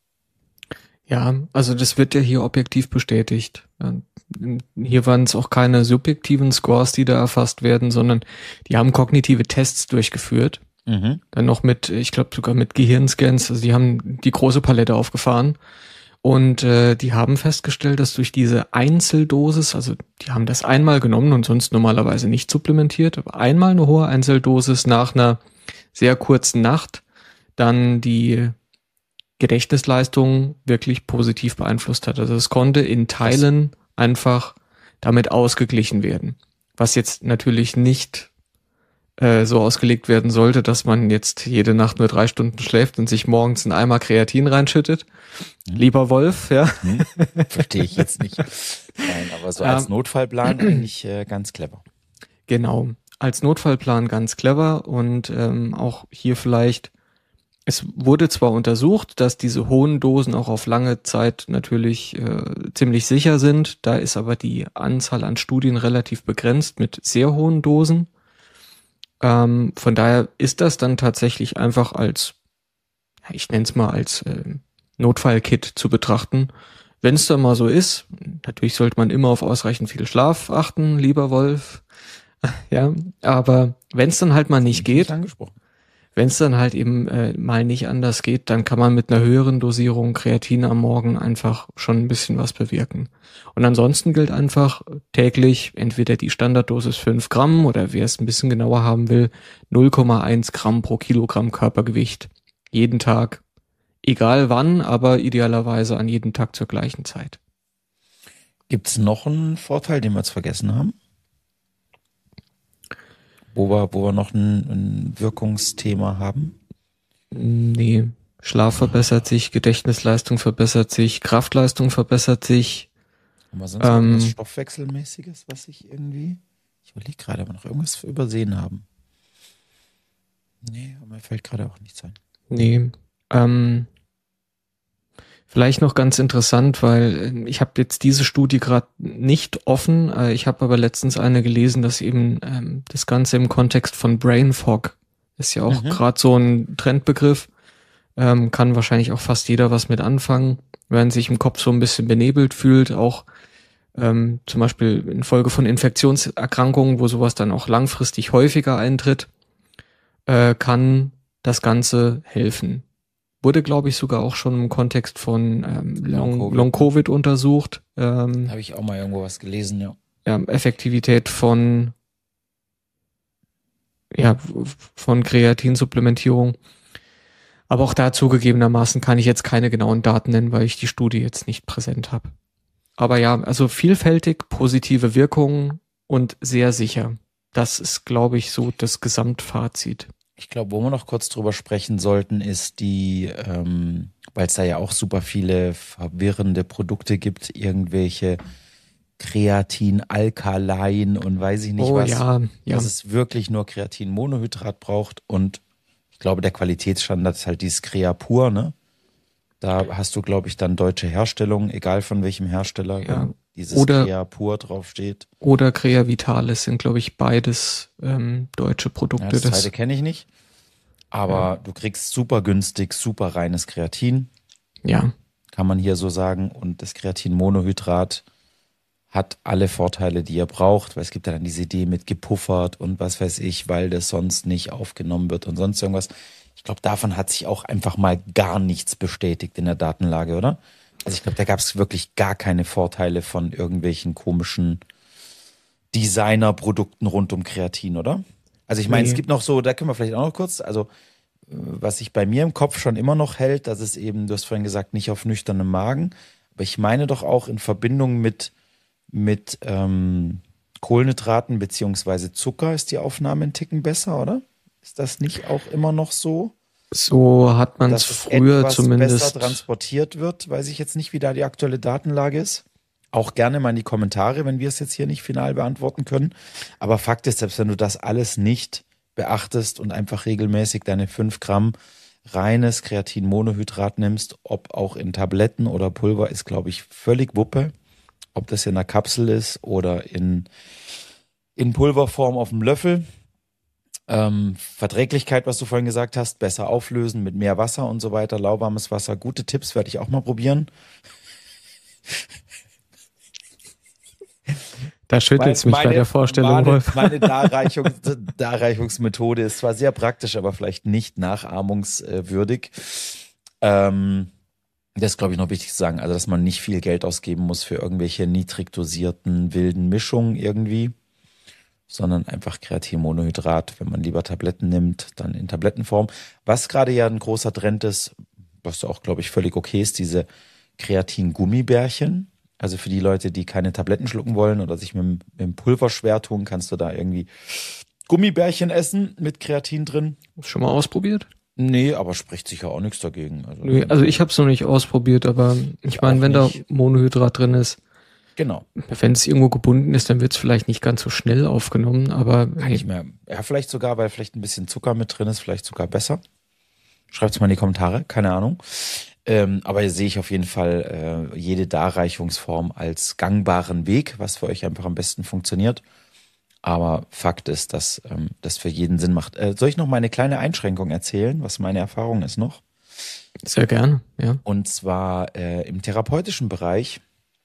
Ja, also das wird ja hier objektiv bestätigt. Ja, hier waren es auch keine subjektiven Scores, die da erfasst werden, sondern die haben kognitive Tests durchgeführt. Mhm. Dann noch mit, ich glaube sogar mit Gehirnscans, also die haben die große Palette aufgefahren. Und äh, die haben festgestellt, dass durch diese Einzeldosis, also die haben das einmal genommen und sonst normalerweise nicht supplementiert, aber einmal eine hohe Einzeldosis nach einer sehr kurzen Nacht dann die Gedächtnisleistung wirklich positiv beeinflusst hat. Also es konnte in Teilen einfach damit ausgeglichen werden. Was jetzt natürlich nicht äh, so ausgelegt werden sollte, dass man jetzt jede Nacht nur drei Stunden schläft und sich morgens einen Eimer Kreatin reinschüttet. Hm. Lieber Wolf, ja. Hm. Verstehe ich jetzt nicht. Nein, aber so als Notfallplan eigentlich äh, ganz clever. Genau, als Notfallplan ganz clever und ähm, auch hier vielleicht, es wurde zwar untersucht, dass diese hohen Dosen auch auf lange Zeit natürlich äh, ziemlich sicher sind, da ist aber die Anzahl an Studien relativ begrenzt mit sehr hohen Dosen. Ähm, von daher ist das dann tatsächlich einfach als, ich nenne es mal als äh, Notfallkit zu betrachten. Wenn es dann mal so ist, natürlich sollte man immer auf ausreichend viel Schlaf achten, lieber Wolf. Ja, aber wenn es dann halt mal nicht geht, wenn es dann halt eben äh, mal nicht anders geht, dann kann man mit einer höheren Dosierung Kreatin am Morgen einfach schon ein bisschen was bewirken. Und ansonsten gilt einfach täglich entweder die Standarddosis fünf Gramm oder wer es ein bisschen genauer haben will, null Komma eins Gramm pro Kilogramm Körpergewicht. Jeden Tag. Egal wann, aber idealerweise an jedem Tag zur gleichen Zeit. Gibt's noch einen Vorteil, den wir jetzt vergessen haben? Wo wir, wo wir noch ein, ein Wirkungsthema haben? Nee, Schlaf verbessert sich, Gedächtnisleistung verbessert sich, Kraftleistung verbessert sich. Aber sonst ähm, irgendwas Stoffwechselmäßiges, was ich irgendwie, ich überlege gerade, ob wir noch irgendwas übersehen haben. Nee, aber mir fällt gerade auch nichts ein. Nee, ähm, vielleicht noch ganz interessant, weil ich habe jetzt diese Studie gerade nicht offen. Ich habe aber letztens eine gelesen, dass eben ähm, das Ganze im Kontext von Brain Fog ist ja auch mhm. gerade so ein Trendbegriff. Ähm, kann wahrscheinlich auch fast jeder was mit anfangen, wenn sich im Kopf so ein bisschen benebelt fühlt. Auch ähm, zum Beispiel infolge von Infektionserkrankungen, wo sowas dann auch langfristig häufiger eintritt, äh, kann das Ganze helfen. Wurde, glaube ich, sogar auch schon im Kontext von ähm, Long, Long Covid untersucht. Ähm, Habe ich auch mal irgendwo was gelesen, ja. Ja, Effektivität von ja von Kreatinsupplementierung. Aber auch da zugegebenermaßen kann ich jetzt keine genauen Daten nennen, weil ich die Studie jetzt nicht präsent habe. Aber ja, also vielfältig, positive Wirkungen und sehr sicher. Das ist, glaube ich, so das Gesamtfazit. Ich glaube, wo wir noch kurz drüber sprechen sollten, ist die, ähm, weil es da ja auch super viele verwirrende Produkte gibt, irgendwelche Kreatin-Alkalein und weiß ich nicht oh, was, ja, ja. dass es wirklich nur Kreatin-Monohydrat braucht und ich glaube, der Qualitätsstandard ist halt dieses Creapur, ne? Da hast du, glaube ich, dann deutsche Herstellung, egal von welchem Hersteller, ja. dieses oder, Creapur draufsteht. Oder Creavitalis sind, glaube ich, beides ähm, deutsche Produkte. Ja, das zweite kenne ich nicht. Aber ja. Du kriegst super günstig, super reines Kreatin. Ja. Kann man hier so sagen. Und das Kreatin-Monohydrat hat alle Vorteile, die ihr braucht, weil es gibt ja dann diese Idee mit gepuffert und was weiß ich, weil das sonst nicht aufgenommen wird und sonst irgendwas. Ich glaube, davon hat sich auch einfach mal gar nichts bestätigt in der Datenlage, oder? Also ich glaube, da gab es wirklich gar keine Vorteile von irgendwelchen komischen Designer-Produkten rund um Kreatin, oder? Also ich meine, nee. Es gibt noch so, da können wir vielleicht auch noch kurz, also was sich bei mir im Kopf schon immer noch hält, dass es eben, du hast vorhin gesagt, nicht auf nüchternem Magen, aber ich meine doch auch in Verbindung mit, mit ähm, Kohlenhydraten beziehungsweise Zucker ist die Aufnahme ein Ticken besser, oder? Ist das nicht auch immer noch so? So hat man es früher etwas zumindest besser transportiert wird, weiß ich jetzt nicht, wie da die aktuelle Datenlage ist. Auch gerne mal in die Kommentare, wenn wir es jetzt hier nicht final beantworten können. Aber Fakt ist, selbst wenn du das alles nicht beachtest und einfach regelmäßig deine fünf Gramm reines Kreatinmonohydrat nimmst, ob auch in Tabletten oder Pulver, ist, glaube ich, völlig Wuppe. Ob das in einer Kapsel ist oder in, in Pulverform auf dem Löffel. Ähm, Verträglichkeit, was du vorhin gesagt hast, besser auflösen mit mehr Wasser und so weiter, lauwarmes Wasser, gute Tipps, werde ich auch mal probieren. Da schüttelt es mich meine, bei der Vorstellung, meine, Wolf. Meine Darreichung, Darreichungsmethode ist zwar sehr praktisch, aber vielleicht nicht nachahmungswürdig. Ähm, das ist, glaube ich, noch wichtig zu sagen, also dass man nicht viel Geld ausgeben muss für irgendwelche niedrig dosierten wilden Mischungen irgendwie. sondern einfach Kreatinmonohydrat. Wenn man lieber Tabletten nimmt, dann in Tablettenform. Was gerade ja ein großer Trend ist, was auch, glaube ich, völlig okay ist, diese Kreatin-Gummibärchen. Also für die Leute, die keine Tabletten schlucken wollen oder sich mit, dem- mit dem Pulver schwer tun, kannst du da irgendwie Gummibärchen essen mit Kreatin drin. Hast du schon mal ausprobiert? Nee, aber spricht sicher auch nichts dagegen. Also, Nö, also ich habe es noch nicht ausprobiert, aber ich Ich meine, auch wenn da nicht. Monohydrat drin ist, Genau. wenn es irgendwo gebunden ist, dann wird es vielleicht nicht ganz so schnell aufgenommen, aber Kann ich mehr. Ja, vielleicht sogar, weil vielleicht ein bisschen Zucker mit drin ist, vielleicht sogar besser. Schreibt's mal in die Kommentare, keine Ahnung. Ähm, aber hier sehe ich auf jeden Fall äh, jede Darreichungsform als gangbaren Weg, was für euch einfach am besten funktioniert. Aber Fakt ist, dass ähm, das für jeden Sinn macht. Äh, soll ich noch mal eine kleine Einschränkung erzählen, was meine Erfahrung ist noch? sehr gerne, ja. Und zwar äh, im therapeutischen Bereich,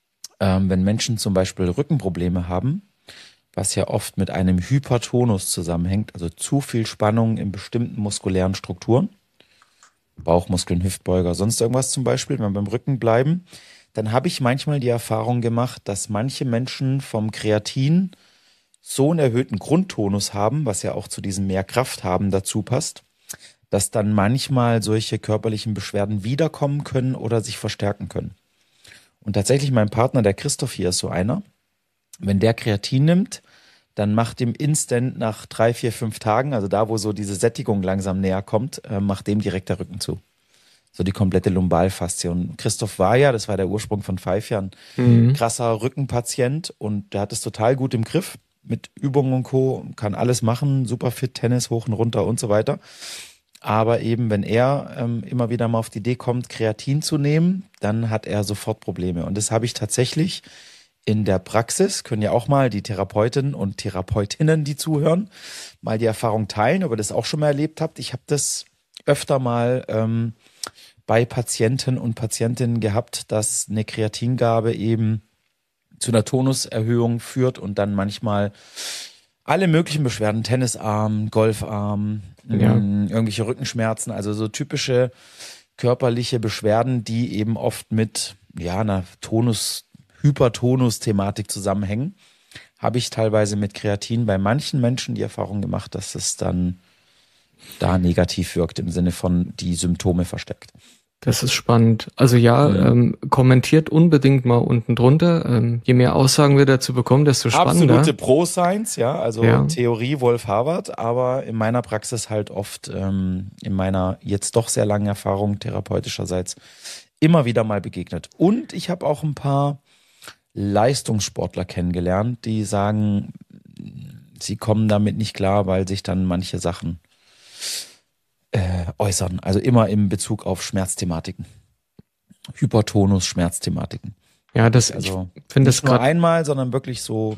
ähm, wenn Menschen zum Beispiel Rückenprobleme haben, was ja oft mit einem Hypertonus zusammenhängt, also zu viel Spannung in bestimmten muskulären Strukturen, Bauchmuskeln, Hüftbeuger, sonst irgendwas zum Beispiel, wenn wir beim Rücken bleiben, dann habe ich manchmal die Erfahrung gemacht, dass manche Menschen vom Kreatin so einen erhöhten Grundtonus haben, was ja auch zu diesem mehr Kraft haben dazu passt, dass dann manchmal solche körperlichen Beschwerden wiederkommen können oder sich verstärken können. Und tatsächlich mein Partner, der Christoph hier, ist so einer. Wenn der Kreatin nimmt, dann macht dem instant nach drei, vier, fünf Tagen, also da, wo so diese Sättigung langsam näher kommt, äh, macht dem direkt der Rücken zu. So die komplette Lumbalfaszie. Und Christoph war ja, das war der Ursprung von Five Jahren, Mhm. krasser Rückenpatient und der hat es total gut im Griff mit Übungen und Co. Kann alles machen, super fit, Tennis hoch und runter und so weiter. Aber eben, wenn er ähm, immer wieder mal auf die Idee kommt, Kreatin zu nehmen, dann hat er sofort Probleme. Und das habe ich tatsächlich in der Praxis, können ja auch mal die Therapeutinnen und Therapeutinnen, die zuhören, mal die Erfahrung teilen, ob ihr das auch schon mal erlebt habt. Ich habe das öfter mal ähm, bei Patienten und Patientinnen gehabt, dass eine Kreatingabe eben zu einer Tonuserhöhung führt und dann manchmal alle möglichen Beschwerden, Tennisarm, Golfarm, Ja. mh, irgendwelche Rückenschmerzen, also so typische körperliche Beschwerden, die eben oft mit ja, einer Tonus, Hypertonus-Thematik zusammenhängen, habe ich teilweise mit Kreatin bei manchen Menschen die Erfahrung gemacht, dass es dann da negativ wirkt, im Sinne von die Symptome versteckt. Das ist spannend. Also ja, Mhm. ähm, kommentiert unbedingt mal unten drunter. Ähm, je mehr Aussagen wir dazu bekommen, desto spannender. Absolute Pro-Science, ja, also Ja. Theorie Wolf Harvard, aber in meiner Praxis halt oft, ähm, in meiner jetzt doch sehr langen Erfahrung therapeutischerseits immer wieder mal begegnet. Und ich habe auch ein paar Leistungssportler kennengelernt, die sagen, sie kommen damit nicht klar, weil sich dann manche Sachen äh, äußern. Also immer im Bezug auf Schmerzthematiken. Hypertonus, Schmerzthematiken. Ja, das, Also ich finde das nicht nur gerade einmal, sondern wirklich so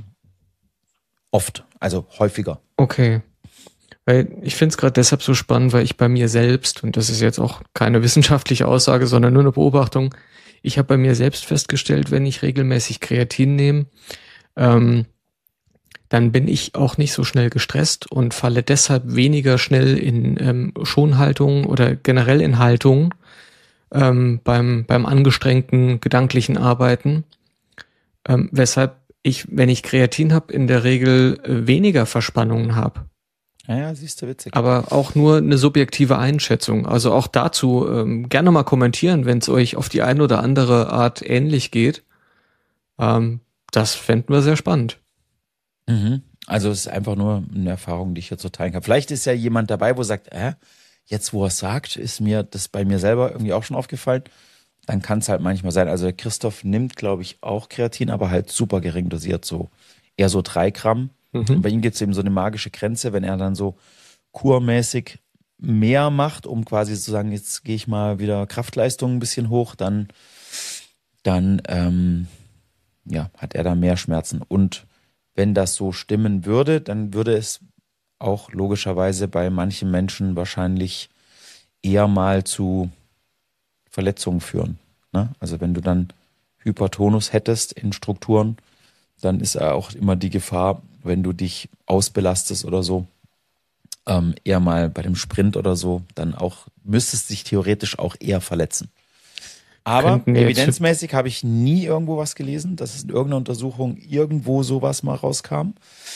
oft, also häufiger. okay. Weil ich finde es gerade deshalb so spannend, weil ich bei mir selbst, und das ist jetzt auch keine wissenschaftliche Aussage, sondern nur eine Beobachtung, ich habe bei mir selbst festgestellt, wenn ich regelmäßig Kreatin nehme, ähm, dann bin ich auch nicht so schnell gestresst und falle deshalb weniger schnell in ähm, Schonhaltung oder generell in Haltung ähm, beim, beim angestrengten gedanklichen Arbeiten. Ähm, weshalb ich, wenn ich Kreatin habe, in der Regel äh, weniger Verspannungen habe. Ja, ja, siehst du, witzig. Aber auch nur eine subjektive Einschätzung. Also auch dazu ähm, gerne mal kommentieren, wenn es euch auf die eine oder andere Art ähnlich geht. Ähm, das fänden wir sehr spannend. Mhm. Also es ist einfach nur eine Erfahrung, die ich jetzt so teilen kann. Vielleicht ist ja jemand dabei, wo sagt, äh, jetzt wo er es sagt, ist mir das bei mir selber irgendwie auch schon aufgefallen. Dann kann es halt manchmal sein. Also der Christoph nimmt, glaube ich, auch Kreatin, aber halt super gering dosiert, so eher so drei Gramm. Und Mhm. bei ihm gibt es eben so eine magische Grenze, wenn er dann so kurmäßig mehr macht, um quasi zu sagen, jetzt gehe ich mal wieder Kraftleistung ein bisschen hoch, dann, dann ähm, ja, hat er da mehr Schmerzen. Und wenn das so stimmen würde, dann würde es auch logischerweise bei manchen Menschen wahrscheinlich eher mal zu Verletzungen führen. Ne? Also wenn du dann Hypertonus hättest in Strukturen, dann ist auch immer die Gefahr, wenn du dich ausbelastest oder so, ähm, eher mal bei dem Sprint oder so, dann auch, müsstest dich theoretisch auch eher verletzen. Aber Könnten wir jetzt- evidenzmäßig habe ich nie irgendwo was gelesen, dass es in irgendeiner Untersuchung irgendwo sowas mal rauskam.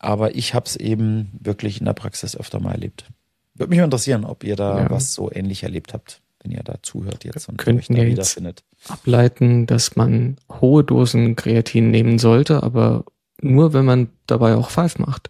aber ich habe es eben wirklich in der Praxis öfter mal erlebt. Würde mich mal interessieren, ob ihr da Ja. was so ähnlich erlebt habt, wenn ihr da zuhört jetzt und Könnten euch da ja jetzt wiederfindet. ableiten, dass man hohe Dosen Kreatin nehmen sollte, aber nur, wenn man dabei auch Five macht.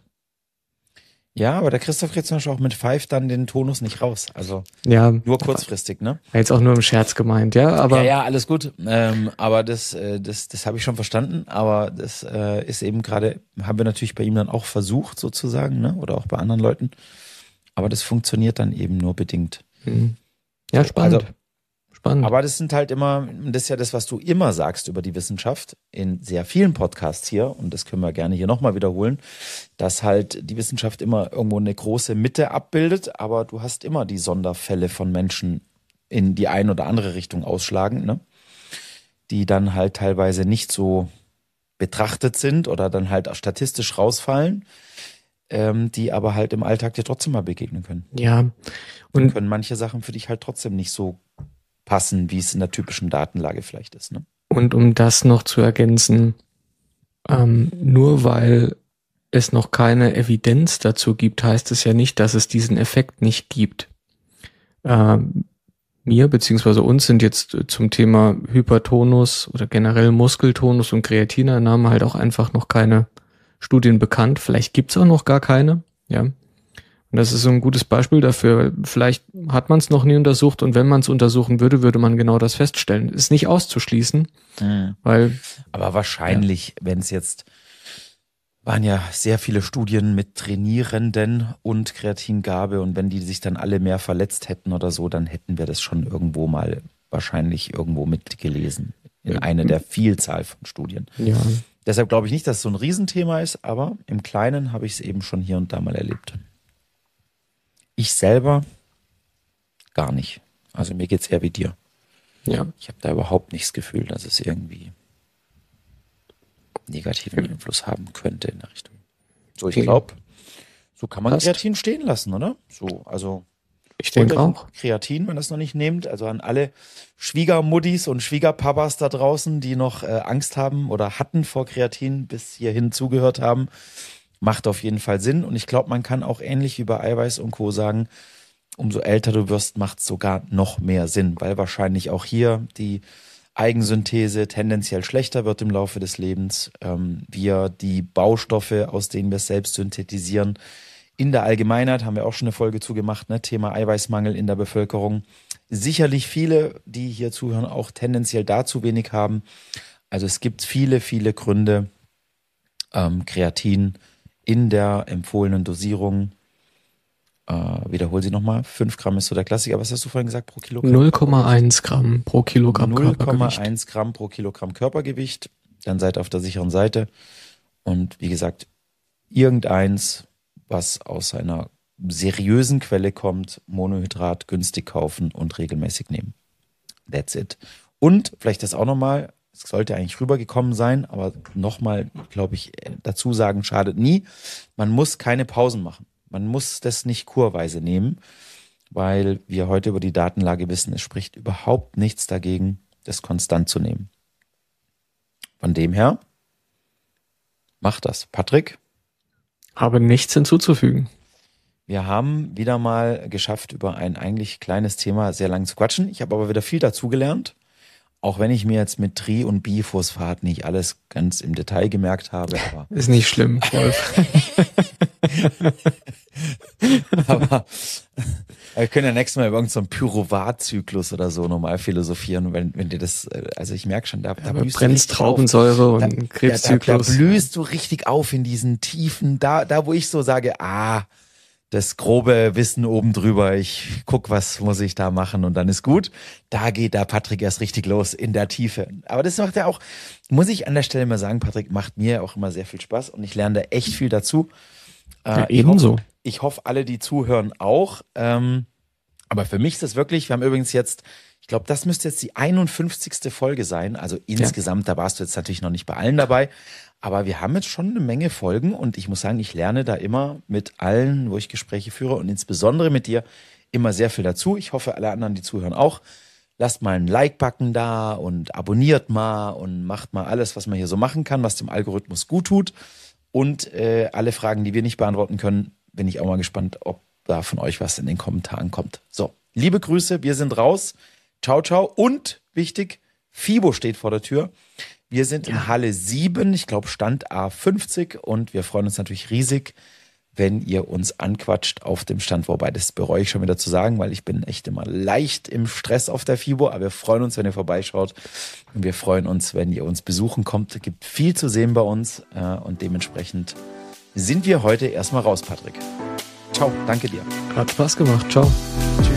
Ja, aber der Christoph kriegt zum Beispiel auch mit Five dann den Tonus nicht raus. Also Ja, nur kurzfristig, ne? war jetzt auch nur im Scherz gemeint, ja, aber Ja, ja, alles gut. Ähm, aber das, äh, das, das habe ich schon verstanden. Aber das äh, ist eben gerade, haben wir natürlich bei ihm dann auch versucht, sozusagen, ne? Oder auch bei anderen Leuten. Aber das funktioniert dann eben nur bedingt. hm. Ja, spannend. Also, spannend. aber das sind halt immer, das ist ja das, was du immer sagst über die Wissenschaft in sehr vielen Podcasts hier, und das können wir gerne hier nochmal wiederholen, dass halt die Wissenschaft immer irgendwo eine große Mitte abbildet, aber du hast immer die Sonderfälle von Menschen in die eine oder andere Richtung ausschlagen, ne? Die dann halt teilweise nicht so betrachtet sind oder dann halt auch statistisch rausfallen, ähm, die aber halt im Alltag dir trotzdem mal begegnen können. Ja, Dann und können manche Sachen für dich halt trotzdem nicht so passen, wie es in der typischen Datenlage vielleicht ist, ne? Und um das noch zu ergänzen, ähm, nur weil es noch keine Evidenz dazu gibt, heißt es ja nicht, dass es diesen Effekt nicht gibt. Ähm, mir beziehungsweise uns sind jetzt zum Thema Hypertonus oder generell Muskeltonus und Kreatineinnahme halt auch einfach noch keine Studien bekannt. Vielleicht gibt's auch noch gar keine, ja. Und das ist so ein gutes Beispiel dafür. Vielleicht hat man es noch nie untersucht, und wenn man es untersuchen würde, würde man genau das feststellen. Ist nicht auszuschließen, Mhm. weil Aber wahrscheinlich, wenn es jetzt, waren ja sehr viele Studien mit Trainierenden und Kreatingabe, und wenn die sich dann alle mehr verletzt hätten oder so, dann hätten wir das schon irgendwo mal wahrscheinlich irgendwo mitgelesen. In einer der Vielzahl von Studien. ja, Deshalb glaube ich nicht, dass es so ein Riesenthema ist, aber im Kleinen habe ich es eben schon hier und da mal erlebt. Ich selber gar nicht. Also mir geht's eher wie dir. ja. Ich habe da überhaupt nicht das Gefühl, dass es irgendwie negativen Einfluss haben könnte in der Richtung. So, ich Okay. glaube, so kann man Passt. Kreatin stehen lassen, oder? So, also Ich denke holt euch auch. Kreatin, wenn ihr das noch nicht nehmt. Also an alle Schwiegermuddis und Schwiegerpapas da draußen, die noch äh, Angst haben oder hatten vor Kreatin, bis hierhin zugehört haben, macht auf jeden Fall Sinn. Und ich glaube, man kann auch ähnlich wie bei Eiweiß und Co. sagen, umso älter du wirst, macht es sogar noch mehr Sinn, weil wahrscheinlich auch hier die Eigensynthese tendenziell schlechter wird im Laufe des Lebens. Ähm, wir die Baustoffe, aus denen wir es selbst synthetisieren, in der Allgemeinheit, haben wir auch schon eine Folge zugemacht, ne? Thema Eiweißmangel in der Bevölkerung. Sicherlich viele, die hier zuhören, auch tendenziell da zu wenig haben. Also es gibt viele, viele Gründe, ähm, Kreatin in der empfohlenen Dosierung, äh, wiederhol sie nochmal, fünf Gramm ist so der Klassiker. Was hast du vorhin gesagt pro Kilogramm? null Komma eins Gramm pro Kilogramm null Komma Körpergewicht. eins Gramm pro Kilogramm Körpergewicht. Dann seid ihr auf der sicheren Seite. Und wie gesagt, irgendeins, was aus einer seriösen Quelle kommt, Monohydrat günstig kaufen und regelmäßig nehmen. That's it. Und vielleicht das auch nochmal, es sollte eigentlich rübergekommen sein, aber nochmal, glaube ich, dazu sagen, schadet nie. Man muss keine Pausen machen. Man muss das nicht kurweise nehmen, weil wir heute über die Datenlage wissen, es spricht überhaupt nichts dagegen, das konstant zu nehmen. Von dem her, macht das. Patrick? Habe nichts hinzuzufügen. Wir haben wieder mal geschafft, über ein eigentlich kleines Thema sehr lang zu quatschen. Ich habe aber wieder viel dazugelernt. Auch wenn ich mir jetzt mit Tri- und Biphosphat nicht alles ganz im Detail gemerkt habe. Aber, Ist nicht schlimm, Wolf. aber wir können ja nächstes Mal über irgendeinen so Pyruvat-Zyklus oder so normal philosophieren. Wenn, wenn dir das, also ich merke schon, da, da Aber blühst du richtig auf. Traubensäure Da, und ja, da, da Krebszyklus. blühst du richtig auf in diesen Tiefen, da, da wo ich so sage, ah, das grobe Wissen oben drüber, ich guck, was muss ich da machen und dann ist gut. Da geht der Patrick erst richtig los in der Tiefe. Aber das macht ja auch, muss ich an der Stelle mal sagen, Patrick, macht mir auch immer sehr viel Spaß und ich lerne da echt viel dazu. Äh, Ja, ich ebenso. hoffe, ich hoffe, alle, die zuhören, auch. Ähm, aber für mich ist das wirklich, wir haben übrigens jetzt, ich glaube, das müsste jetzt die einundfünfzigste Folge sein. Also insgesamt, da warst du jetzt natürlich noch nicht bei allen dabei. Aber wir haben jetzt schon eine Menge Folgen und ich muss sagen, ich lerne da immer mit allen, wo ich Gespräche führe und insbesondere mit dir immer sehr viel dazu. Ich hoffe, alle anderen, die zuhören, auch. Lasst mal einen Like-Button da und abonniert mal und macht mal alles, was man hier so machen kann, was dem Algorithmus gut tut. Und äh, alle Fragen, die wir nicht beantworten können, bin ich auch mal gespannt, ob da von euch was in den Kommentaren kommt. So, liebe Grüße, wir sind raus. Ciao, ciao. Und wichtig, FIBO steht vor der Tür. Wir sind in Halle sieben, ich glaube Stand A fünfzig, und wir freuen uns natürlich riesig, wenn ihr uns anquatscht auf dem Stand, wobei das bereue ich schon wieder zu sagen, weil ich bin echt immer leicht im Stress auf der FIBO, aber wir freuen uns, wenn ihr vorbeischaut, und wir freuen uns, wenn ihr uns besuchen kommt. Es gibt viel zu sehen bei uns und dementsprechend sind wir heute erstmal raus, Patrick. Ciao, danke dir. Hat Spaß gemacht, ciao. Tschüss.